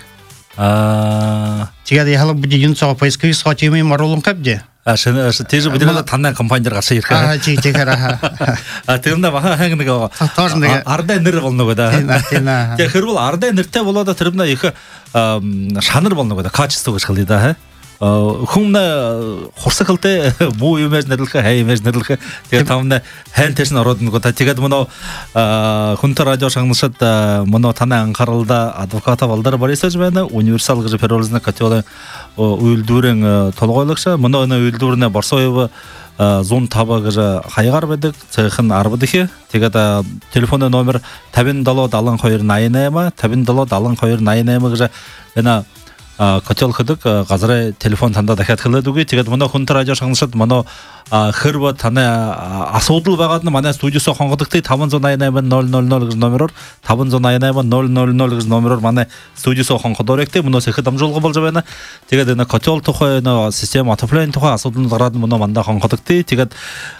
Аа тэгээд яхаа бүжин цаа поисковик сот юм маруулан капде. А шин тийж бүдэрэг танай компанидэр гарсан ирэх. Аа чи тэгэхээр а тэрнээ баха ханг нэг ардаа нэр болно гэдэг. Тэгээд хэрвэл ардаа нэртэй болоод тэрнээ их шанар болно гэдэг. Качество гэж хэлээ да. Хүн хурсгалтай буу юмээс нэрлэх, хай юмээс нэрлэх. Тэгээд тавна хэн тэш народ нэг удаа тэгээд мөн хүнтэй радио шагнашад мөн танай анхааралда адвоката Балдар Борисович байна. Универсал гэж перолзна катёлын үйлдвэрийн толгойлагч мөн энэ үйлдвэрнээ Борсоёв зон таба гэж хаягаар байдаг. Цайхан арбад их. Тэгээд телефон номер пятьдесят семь семьдесят два пятьдесят семь семьдесят два гэж энэ котел хөдөг газрын телефон тандаа дахиад хэлээд үгүй. Тэгээд манай хүн радио шагнашад манай хэрв танай асуудал байгаад нь манай студиосоо хонгодогтой пятьсот восемь восемь ноль ноль ноль гэж номероор пятьсот восемь восемь ноль ноль ноль гэж номероор манай студиосоо хонгодорэгтэй мөнөөс их дамжуулга болж байна. Тэгээд энэ котел тухай энэ систем отопление тухай асуудал гараад мөнөө мандаа хонгодогтой. Тэгээд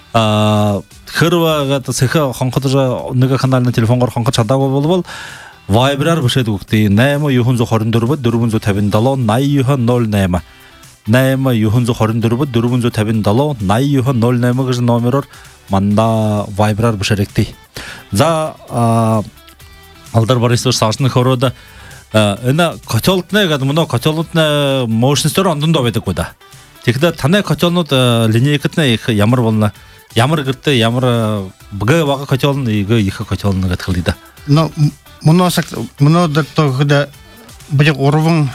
хэрв гэдэг сэх хонгодож нэг каналны телефонгоор хонгож чадаагүй болвол Viber-аар бишээд үгтэй наймаа девятьсот двадцать четыре четыреста пятьдесят семь восемь ноль восемь наймаа девятьсот двадцать четыре четыреста пятьдесят семь восемь ноль восемь гэж номероор манда Viber-аар бишээрэгтэй. За Алдар Борисович саашны хороод энэ котелтнэ гэдэг мөн котелтнэ motion store ондондоо байдаг да. Тэгэхээр танай котелнууд линейкэтнэ их ямар болно? Ямар гэртээ ямар бгэ бага котелн их котелн гэдэг хэлээ да. Но Моносак монодерто когда будет уровень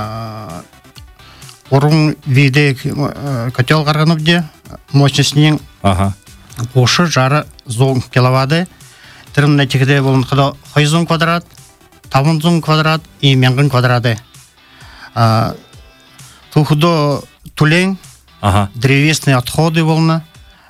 уровень виде котел гарганып де мощностью ага пошы жары зон киловатты терминне тегде болон када хойзон квадрат тавынзон квадрат и мянгын квадраты а тухудо тулень ага древесные отходы волна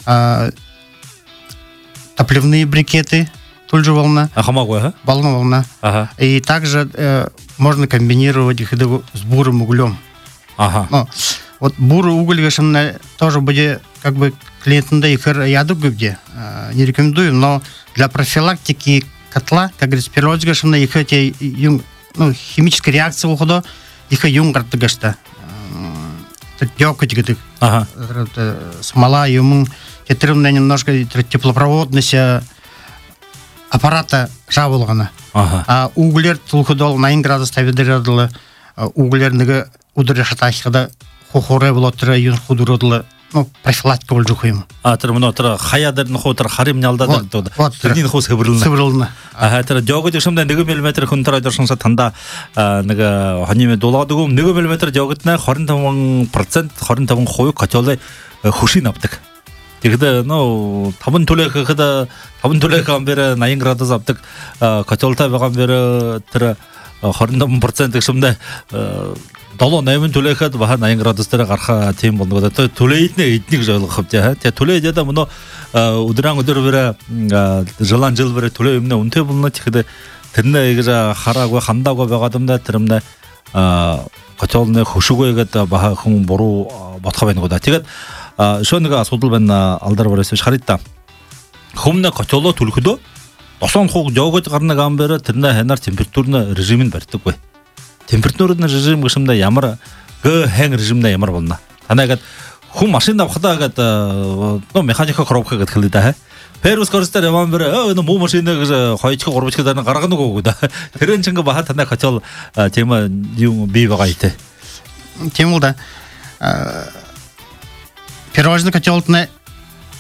топливные брикеты Тут же волна. Ага, могу, ага? Волна, волна. Ага. И также э, можно комбинировать их с бурым углем. Ага. Ну, вот бурый уголь, конечно, тоже будет как бы клиентам их яду где э, не рекомендуем, но для профилактики котла, как говорится, перелоз, конечно, их эти ну, химическая реакция ухода, их юнгар, что дёкать, ага. Смола, юмун, тетрымная немножко теплопроводность аппарата жабылғаны. Ага. А углер тулхудол найн градус тавидырдылы углернігі удыры шаташқыда хохоре болотыры юн худырдылы ну профилактика бол жухым. А тэр мөн тэр хаядыр нөхөтөр харим нялдадыр доо. Тэрний нөхөс хэвэрлэнэ. Хэвэрлэнэ. А тэр жогод гшмдэ нэг мм хүн тэр ажиршанса танда нэг ханим дулаадаг юм нэг мм жоготна двадцать пять процент двадцать пять %, котелы хушин авдаг. Тэгэхдээ нөө таван төлөөхөд таван төлөөхөн бэр ninety градус авдаг котелтай байгаа бэр тэр двадцать пять процент гшмдэ долоо восемь төлөөхөд баха ninety градус дээр гарах тийм болно. Төлөөднэ эднийг ойлгох хэвтэй. Тэгээ төлөөдөө мөн өдрөн өдөр бэр жылан жил бэр төлөө юмнэ үнтэй болно. Тэгэхээр тэрнээ гэж хараагүй хандаагүй байгаад юм да тэрмнэ котелны хөшгөөгээд баха хүн буруу бодох байх нэг удаа. Тэгээд шөнөг асуудал байна Алдар Борисович харитта. Хүмүүнэ котело түлхэдөө досон хуг жогод гарнаг амбэр тэрнээ ханаар температурны режимд барьдаггүй. Температурны режим гэсэндээ ямар г хэн режимдээ ямар болно. Танайгаад хүн машин авахдаа гээд ну механика коробка гэдэг хэлээ да. Перус корстер амбэр өө нөө машин гэж хоёрч гурвч гэдэг гаргана гоо да. Тэрэн чинь баха танай котел тема юм бий байгаа итэ. Тийм үү да. Пирожный котелтны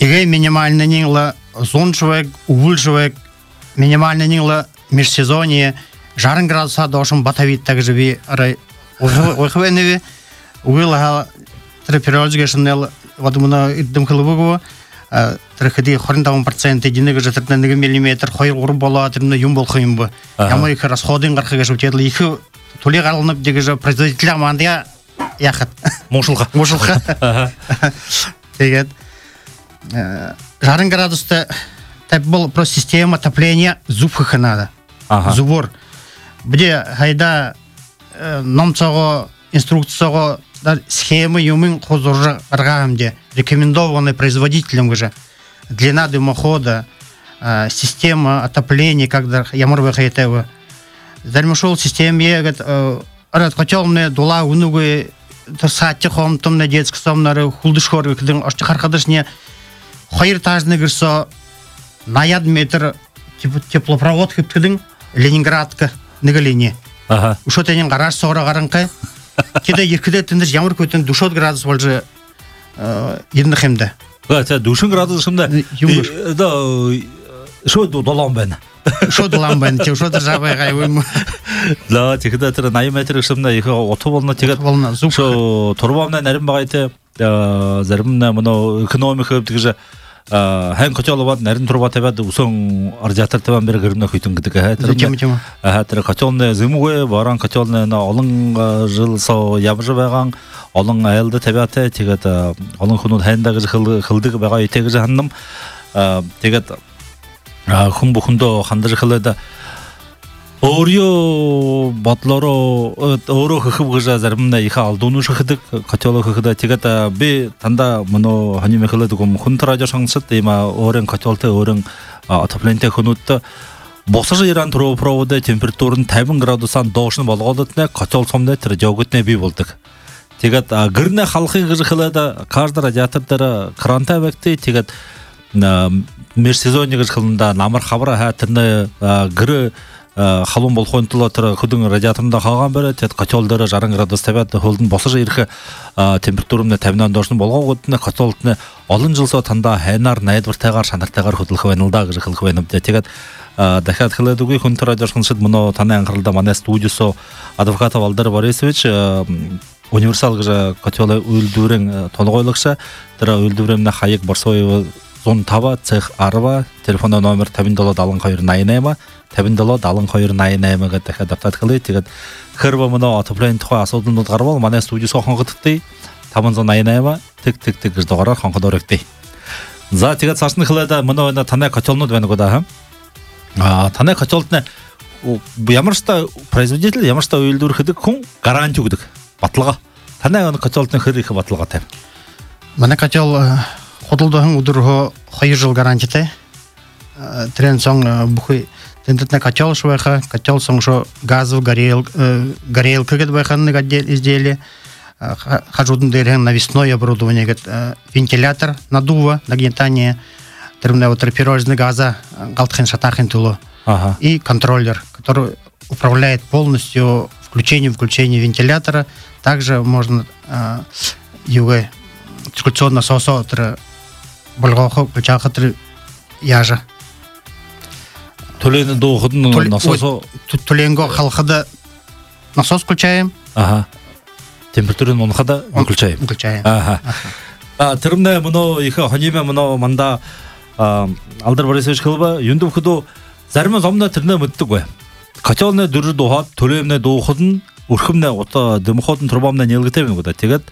Теге минимальный нинла зон человек, увул человек, минимальный нинла межсезонье, жарым градуса дошим батавит также ви рай ойхвеневи уилла трепериодически шнел вадумна идем хлебуго трехди хорин процент единого же тридцать миллиметр хойр ур бола тридцать юм бол хойм бу яма их расходын гархага шутедл их туле галынып деге же производителя мандия яхат мошулха мошулха тегет жарым градуста так был про система отопления зубха надо зубор где хайда номцого инструкцияго схемы юмын хозуржа аргамде рекомендованные производителем уже длина дымохода, система отопления, когда ямурвы хайтева. Зармешол системе говорит арат котелные дула унугы сатти хом том на детском сомнары хулдышхор кдын ашты харкадышне хайртажны гырса наяд метр теплопровод кдын Ленинградка негалине. Ага. Ушо тенин гараж сора гаранкай. Кеде еркеде тендер ямыр көтен душот градус болжы едін хемді. Да, душын градус шымда. Да, шо долам бәні. Шо долам бәні, те шо державай ғайвым. Да, текеді әтірі найым әтірі шымда, егі оты болына тегет. Шо торбамна нәрім бағайты, зәрімна мұны экономика өптігі хэн котелы бат нәрін турба табады усон радиатор табан бері гырымна көйтін кідігі әтірі. Әтірі котелны зымуғы баран котелны олың жыл сау ябыжы бәған олың әйелді табиаты тегет олың құнуд хәндегі қылдығы бәға етегі жағынным тегет құн бұқынды қанды қылыды Орё батларо оро хыхып гыжа зарымна иха алдуну шыхыдык котелы хыхыда тегет бе танда мыно ханиме кылыды гом хунта радио шаңсыт дейма орен котелты орен отопленте хунутты босажы иран туру провода температурын табын градусан дошын болгодытне котел сомне тир жогутне би болдык тегет гырне халкы гыжы кылыда каждый радиатордары кранта векти тегет межсезонье гыжы кылында намыр хабара хатырны гыры халун болхойн тулатыр худың радиаторында қалған бері тет котелдары жарың градус табиат холдың босажы ирхи температурымны табынан дошын болған ғотыны котелтыны олын жылса танда хэнар найдвыртайғар шанартайғар худылхывайнылда гыжы хылхывайнып тегет дахат хылыдуги хунты радиошыншыд мұны таны аңғырылда мане студиосо адвокатов Алдар Борисович универсал гыжы котелы үлдүрен толғойлықша тыра үлдүренне хайек Барсоева зон таба цех арва телефонда номер табин дала далын қайыр найынайма табин дала далын қайыр найынайма гәттәк адаптат қылы тегет хырба мұна атыплайын тұқай асылдың ұтқары бол мане студиосо қанғытықтай табын зон найынайма тік-тік-тік ждоғарар қанғыда өректей за тегет сашын қылыда мұна ойна танай котелны дәвені көда танай котелтіне ямыршта производитель ямыршта өйлдір хыдық күн гарантию күдік батылға танай оны котелтіне хырықы батылға тәп мане котел Хотылдығын ұдырғы қайыр жыл гарантиты. Трен соң бұқы тендетіне котел шуайха, котел соң шо газов горелка кет байханны изделие. Хажудын дерген навесное оборудование, вентилятор, надува, нагнетание, терминал терпирожный газа, галтхен шатахен тулу. И контроллер, который управляет полностью включением-включением вентилятора. Также можно югэ циркуляционно сосо Болгохо включахатыр яжа. Туленді доғыдың насосо... Туленго халқыда насос включаем. Ага. Температурын онқада включаем. Включаем. Ага. Тірімді мұны, ехі ханеме мұны манда Алдар Борисович қылба, юнды бұқыду зәрімі замына тіріне мүтті қой. Котеліне дүрі доғат, төлеміне доғыдың, ұрқымне ота дымықотын тұрбамына нелгітемін көді. Тегет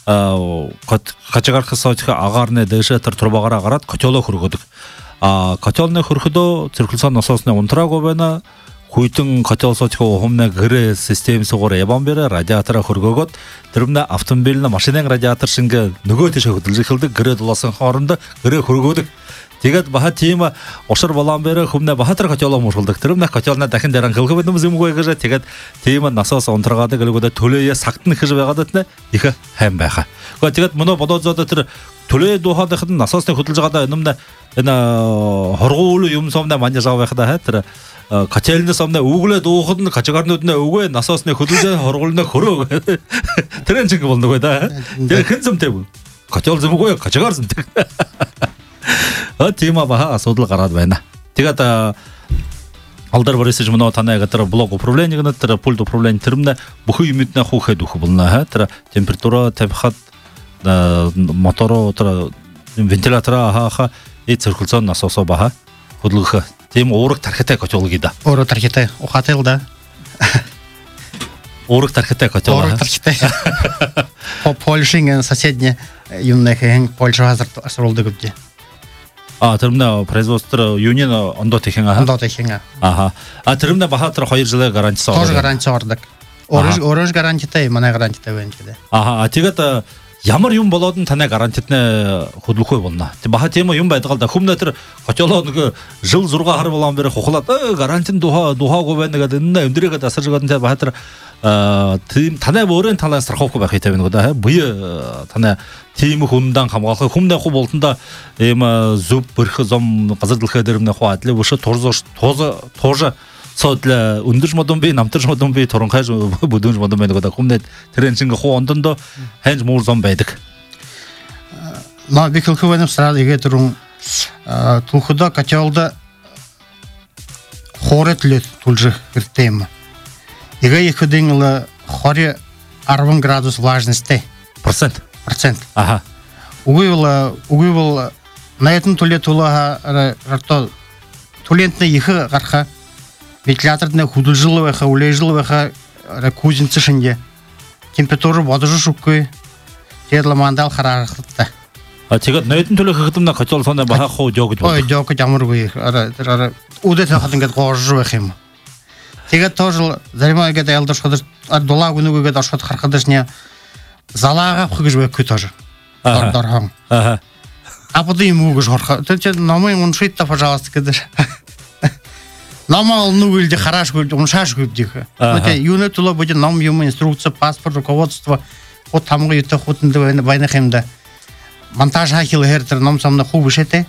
качагар кысаочка агарне дэше тер турбагара агарат котело хургудук а котелне хургудо циркуляцион насосне унтра гобена хуйтун котел сочка охомне гыре системасы горе ябан бере радиатора хургогот термне автомобильне машинен радиатор шинге нөгө теше хөдөлж кылды гыре дуласан харында гыре хургудук тегет баха тема ошор балан бере хумне бахатыр котело мушулдук термне котелне дахин деран кылгы бедим зимгой гыже тегет тема насос унтрагады гылгода төлөе сактын кыжы багадатне иха хэм баха тегет мұны бодозода тір төле дохада хыдын насосны хөдөлжагада энемне эна хоргуулу юмсомна мanja жавахда хатыр качелны сомна угле дохудын качагарны өдүнө уге насосны хөдөлжө хоргуулна хороо тренчинг болду гой да. Тер кынсым тебу. Качел зым гой качагарсым. А тема баха асудыл қарады байна. Тегат алдар барысы жмано танайга тра блок управления гана тра пульт управления термна буху имитна хухе духу булна ха тра температура табхат моторо тра вентилятора ха ха и циркуляцион насосо баха худлыха тем орык тархете котелгида. Орык тархете ухатылда. Орык тархете котелга. Орык тархете. По Польшинген соседне юннехен Польша хазыр асырылды гүпте. А, термна производство юнина ондо техенга. Ондо техенга. Ага. А термна бахатра хайыр жылы гарантиясы бар. Тоже гарантия бардык. Орыш орыш гарантия, мана гарантия венчиде. Ага, а тегата ямар юм болодун тана гарантияны худлукой болна. Те баха тема юм байдыгалда хумнатыр качалоны жыл зурга хар болгон бери хохулат гарантияны духа духа гобендеге динне өндүрөгө тасыржыгатын те бахатыр тим тана борын талан страховка бахай табын года быйы тана тим хундан камгалкы хумда ху болтунда эма зуп бирхи зом казырдылхы дермне хуатлы бушы торзо тоза тоже сотле ундуш модон бей намтыш модон бей торонхай будунш модон бей года хумне тренчинге ху ондондо хенж мур зом бейдик на бикыл хвенем срал иге турун тулхуда качалда хоретле тулжы иртема иге ихдингла хоре арван градус влажности процент процент ага угуйла угуйла на этом туле тула рто тулентне ихы гарха вентиляторны худылжылы ха улежылы ха кузин цишинде температура бодожу шуккы тедла мандал харахтта а тегат на этом туле хатымна качал сонда баха хо жогут ой жогут ямургуй ара ара удет хатынгат гожу хим тегат тоже заримайга дайлдыш хадыр дола гүнүгө дашат хархадышня залага хугыжбе күй тоже дархан ага а потом ему гожорха ты намой он шит-то пожалуйста кедер Намал ну или хорошо, он шаш губдиха. Вот юны тула будет нам ему инструкция, паспорт, руководство. Вот там говорит, то хоть на войнах им да. Монтаж хахил хертер нам сам на хубу шете.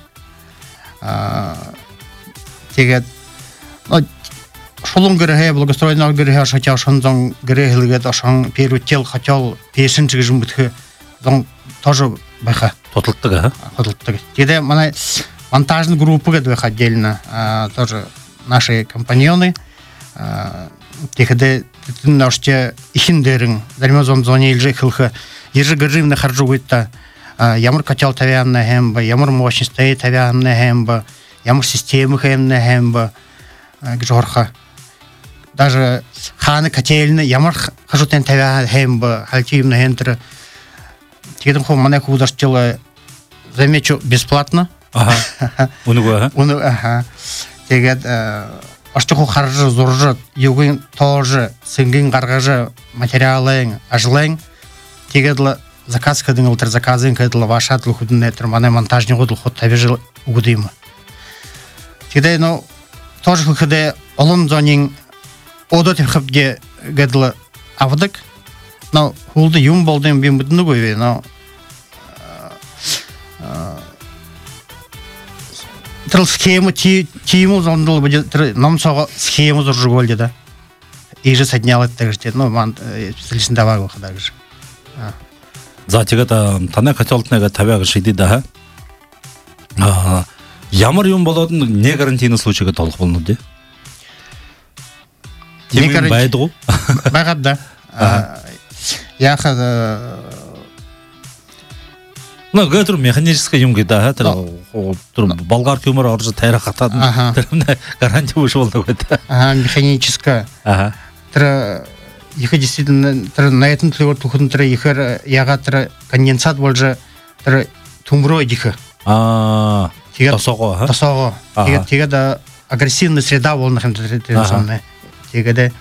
Тегет. Ну шулун греhe благоустроенный греhe хотел шанзон греhe легет ашан первый тел хотел песен чигжим битхе. Зон тоже баха. Тотылтыга. Тотылтыга. Теде мана монтажный группы гедвех отдельно тоже. Наши компаньоны, тиходе наште ихиндерин, дармезон зоне илже хилха, ежегодовно харжует-то, ямур качал тавянна хемба, ямур мощности тавянна хемба, ямур системы хемна хемба, гжорха. Даже ханы котельны, ямур хажутен тавян хемба, хальтивна хентра. Тихидем хом мане худашчила, замечу, бесплатно. Ага. Унугу, ага. Уну, ага. Тегет аштыху харжы зуржы югын тоже сынгын гаргажы материалын ажлын тегедлы заказ кадын ултыр заказын кадылы вашатлы худын этер мане монтажный гудл ход тавежил угудыймы теге ну тоже хыде олын зонин одо тепхапге гадлы авдык но хулды юм болдым бим будны гойве но Трыл схему тиму зондал будет нам сого схему зуржугол деда. И же соднял это также, ну ман специалист давал также. За тегата тана качалтнага табяга шиди да. А ямар юм болодун не гарантийный случайга толук болну де. Не байдыгу. Багадда. Я ха Ну, гатур механическая юмга да, тэр болгар көмір оржы тайра хатадын тэрмне гарантия уж болду гэдэг. Ага, механическая. Ага. Тэр их действительно тэр на этом тлевор тухын тэр ихер яга тэр конденсат болжы тэр тумбро идиха. А, тосого, ага. Тосого. Тега тега да агрессивная среда болна хем тэр тэр самне. Тега да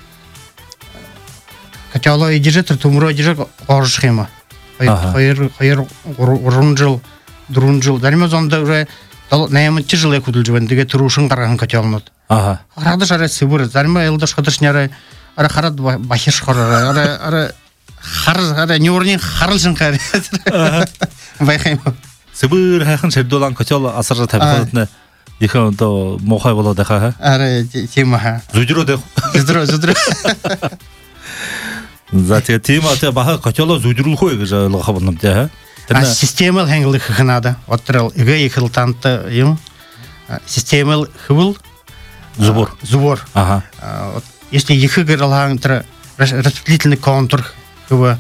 качало идиже тэр тумбро идиже орж схема. Хайыр хайыр урунжыл друнжыл дармезонда уже наямытчы жылы кудылжыбын деге турушун караган качалнот. Ага. Арады жара сыбыр зарма элдаш кадышняра ара харат бахиш харара ара ара хар ара нюрнин харылжын кар. Байхайм. Сыбыр хахан шердолан качал асаржа табатны ихан то мохай болот ха. Ара тема. Зудро де. Зудро зудро. Затем тема те баха качало зудрул хой гэж ойлгох болном те. Системал хангл ханада. Отрал игэ ихл танта юм. Системал хвыл зубор. Зубор. Ага. Если их играл тра распределительный контур хва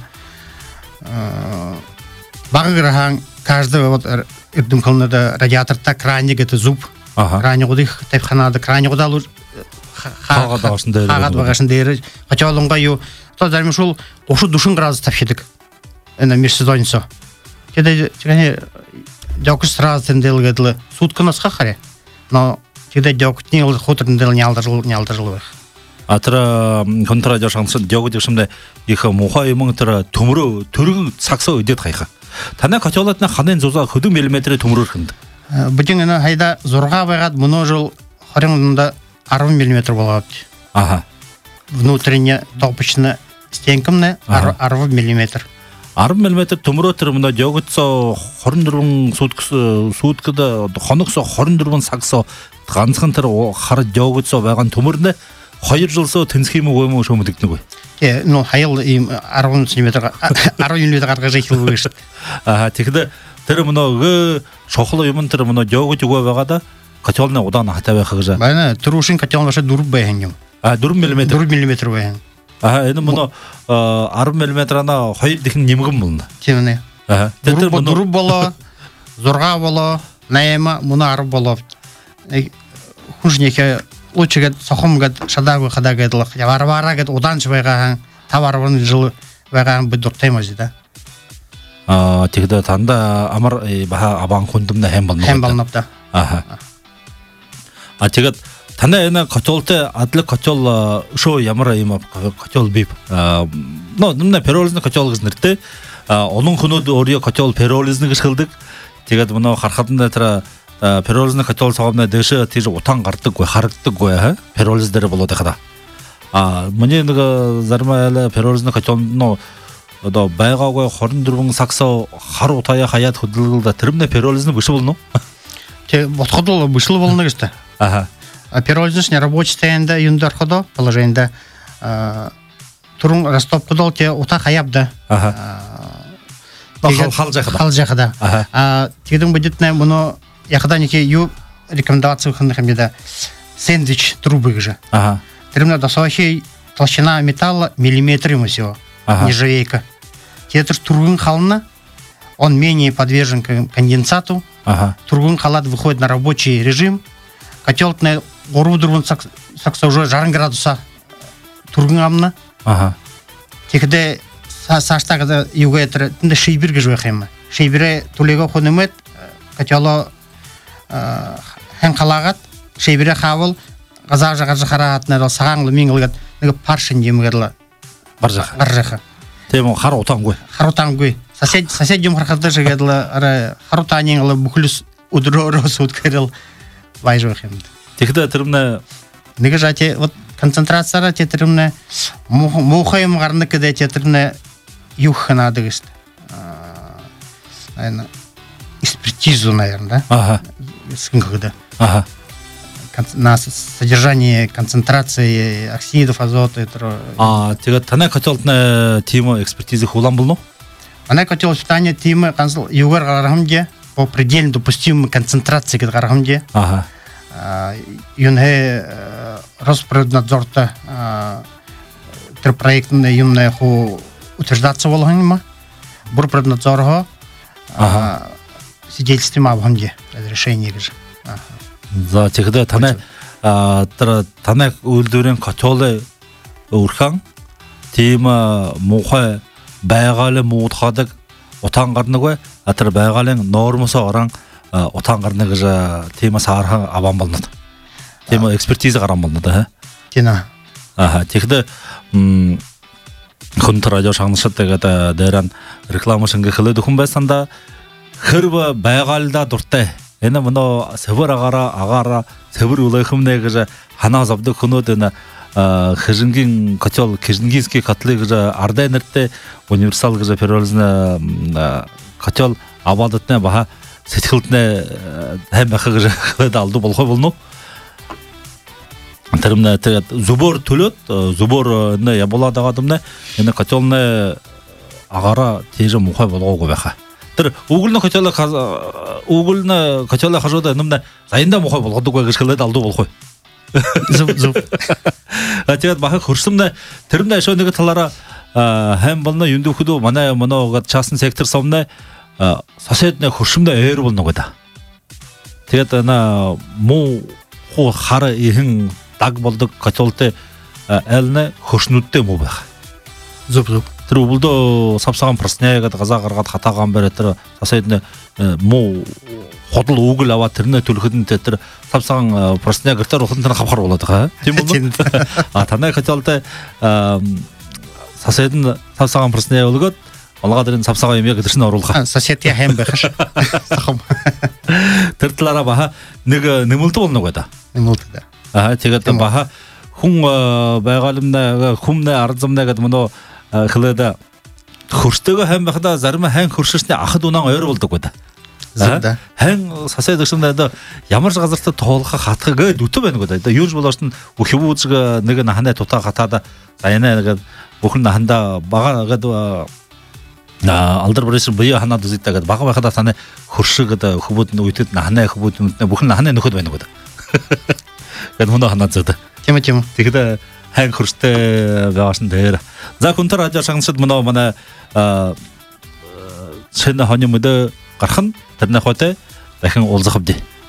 баграхан каждый вот идем колнада радиатор так краник это зуб. Краник удих тайп ханада краник удалу хагад багашын дээр. Хагад багашын дээр. Качалонга ю то зармишул ошу душун градус тапшидик. Эна межсезоньцо. Когда чекане дёк сразу тенделгедле сутка насха харе. Но когда дёк тнил хутр тендел нялдырыл нялдырыл. Атра контрадио шансы дёк дишимде их мухай мыңтыра төмөрө төрүг сакса өдөт кайха. Тана качалатна ханын зуза хөдү миллиметр төмөрөр хынд. Бүтүн эна хайда зурга байгат муну жыл харыңында арвы миллиметр болгот. Ага. Внутренне топочно стенкамне арвы миллиметр. арвы миллиметр төмөрө төрмөндө жоготсо хорон дөрвөн суткасы суткада хоногсо хорон дөрвөн сагсо ганцхан тэр хар жоготсо байган төмөрнө хоёр жылсо тэнсхимүү гоймо шөмөдөгнө гой. Э ну хайл им арвы миллиметр арвы миллиметр гаргаж ихилгүй шүү. Аа тэгэхдээ тэр мөнөө шохлоо юм тэр мөнөө жогож өгөө байгаада качалны удаан хатаа байх гэж. Байна түрүүшин качалнаас дөрв байх юм. Аа дөрв миллиметр. дөрв миллиметр байх. Аа энэ мөнөө арвы миллиметрана хоёр дахин нэмгэн болно. Тийм нэ. Аа тэр дөрв болоо зурга болоо найма мөнөө арвы болоо. Хүншнийхээ лучигэд сохомгэд шадаагүй хадаагэдлах яварвараагэд удаанч байгаа тав арван жил байгаа бид дуртаймаж да. Аа тэгэхдээ танда амар баха абан хүндэмнэ хэм болно. Хэм болно да. Аа. А тэгээд тана энэ качалтай адлаг качал шоо ямар юм качал бив. Аа но нэмнэ перолизны качал гэж нэртэй. Аа олон хүнүүд өөрийн качал перолизны гэж хэлдэг. Тэгээд мөнөө харахад тэр перолизны качал савна дэшэ тийж утаан гардаг гүй харагддаг гүй хаа. Перолиз дээр болоод байхада. Аа миний нэг зармаа перолизны качал но одоо байгаагүй хорон дөрвөн саксо хар утая хаяад хөдөлгөлд тэрмнэ перолизны биш болно. Те бодходол бишл болно гэж та. Ага. А перолиз не рабочий стоянда юндар ходо положение да. Турун растопкодол те ута хаяп да. Ага. Хал хал жахада. Хал жахада. А тегден будет на моно яхада неки ю рекомендацию ханахмеда сэндвич трубы же. Ага. Термина досохи толщина металла миллиметр ему всего. Нержавейка. Театр тургун хална, он менее подвержен конденсату. Ага. Тургун халат выходит на рабочий режим. Котел на гору дургун сакса уже жарым градуса тургун амна. Ага. Техде саштагда югетр тында шейбир гыжвахема. Шейбире тулего хонемет котело хэн халагат шейбире хавыл газар жагар харатна саганлы минглгат нэг паршин демгерла баржаха. Баржаха. Тем хар утангой. Хар утангой. Сосед соседям хархада жагадла ара харутанingла бүхлүс өдрөөрөө сүткэрэл вайжвахем. Тэгэхдээ тэрмнэ нэг жате вот концентрацияра тетрмнэ мухайм гарны кэдэ тетрмнэ юхнады гэст. Айна экспертизу, наверное, да? Ага. Сколько. Ага. На содержание концентрации оксидов азота это. А тэгээд танай котелтны тим экспертизы хулан болно? Танай котел питание тим консул югар гаргамде по предельно допустимой концентрации гэдэг гаргамде. Ага. Юнхэ Роспреднадзорта тэр проектны юмны ху утверждаться болгонма. Бур преднадзорго ага свидетельством авгамде разрешение гэж. За тэгэхдээ танай тэр танай үйлдвэрийн котелы өөрхөн тийм муухай байгалийн муудахадаг утаан гарнаг бай тэр байгалийн нормосоо орон утаан гарнаг гэж тийм саархан аван болно. Тийм экспертиз гаран болно да. Тийм. Аа тэгэхдээ хүн радио шагнашд тэгээд дээрэн реклама шингээ хэлээд хүн байсанда хэрв байгаалда дуртай энэ мөн сэвэр агараа агараа сэвэр үлэхэмнэ гэж ханаа завдаг хөнөөд энэ хэрэнгийн котел хэрэнгийский котлы гэж ардай нэртэй универсал гэж перолизна котел аваадтны баха сэтгэлднэ хайм байх гэж хэлээд алду болохгүй болно. Тэрмнэ тэгээд зубор төлөөд зубор нэ ябуулаад байгаа юм нэ энэ котелны агараа тийж мухай болгоогүй байха. тэр өгөлнө хотело өгөлнө хотело хажууд нэмнэ заянда мохой болгодог гэж хэлээд алдуу болох. Зүг зүг. А тэгээд баха хөрсөмнө тэрмнэ ашоо нэг талаараа хайм болно юндөхөдөө манай моногод частный сектор сомнэ соседне хөрсөмнө ээр болно гэдэг. Тэгээд на муу хуу хар ихэн даг болдог хотелтой айлны хөрснүүдтэй муу байх. Зүг зүг. Тэр өвөлдөө савсаган праснягаад газаа гаргаад хатаагаан барь тэр соседне муу ходол өгөл аваад тэрнээ төлөхөд тэр савсаган прасня гэртэр ухын тэр хавхар болоод байгаа. Тийм үү? А танай хотелтой соседне савсаган прасня өлгөд олгоод энэ савсаган юм яг тэршин оруулах. Соседья хайм байх ш. Сахам. Тэр талаараа баха нэг нэмэлт болно гэдэг. Нэмэлт да. Аа тэгээд баха хүн байгаалмна хүмнэ ардзамна гэдэг мөнөө хэлээд хөрстэйгөө хайм байхдаа зарим хайн хөршөсний ахад унаа ойр болдог гэдэг. Зөв. Хайн сасай дэшмнэ ямар ч газартаа тоолох хатах гээд үтэ байна гэдэг. Юуж болооч нь үхвүүзг нэг наханаа тутаа хатаад заяна гэдэг бүхэн наханда бага гэдэг на алдар брэшэр бие ханаад үздэг гэдэг бага байхдаа таны хөршөг гэдэг хөвөд үйтэд наханаа хөвөд бүхэн наханаа нөхөд байна гэдэг. Гэт мөн ханаад зэдэг. Тийм тийм. Тэгэхдээ хайн хөрстэй гаасан дээр. За хүн радио шансад мөн манай шинэ хоны мөдө гарах нь тэрний хотой дахин уулзах хэвдээ.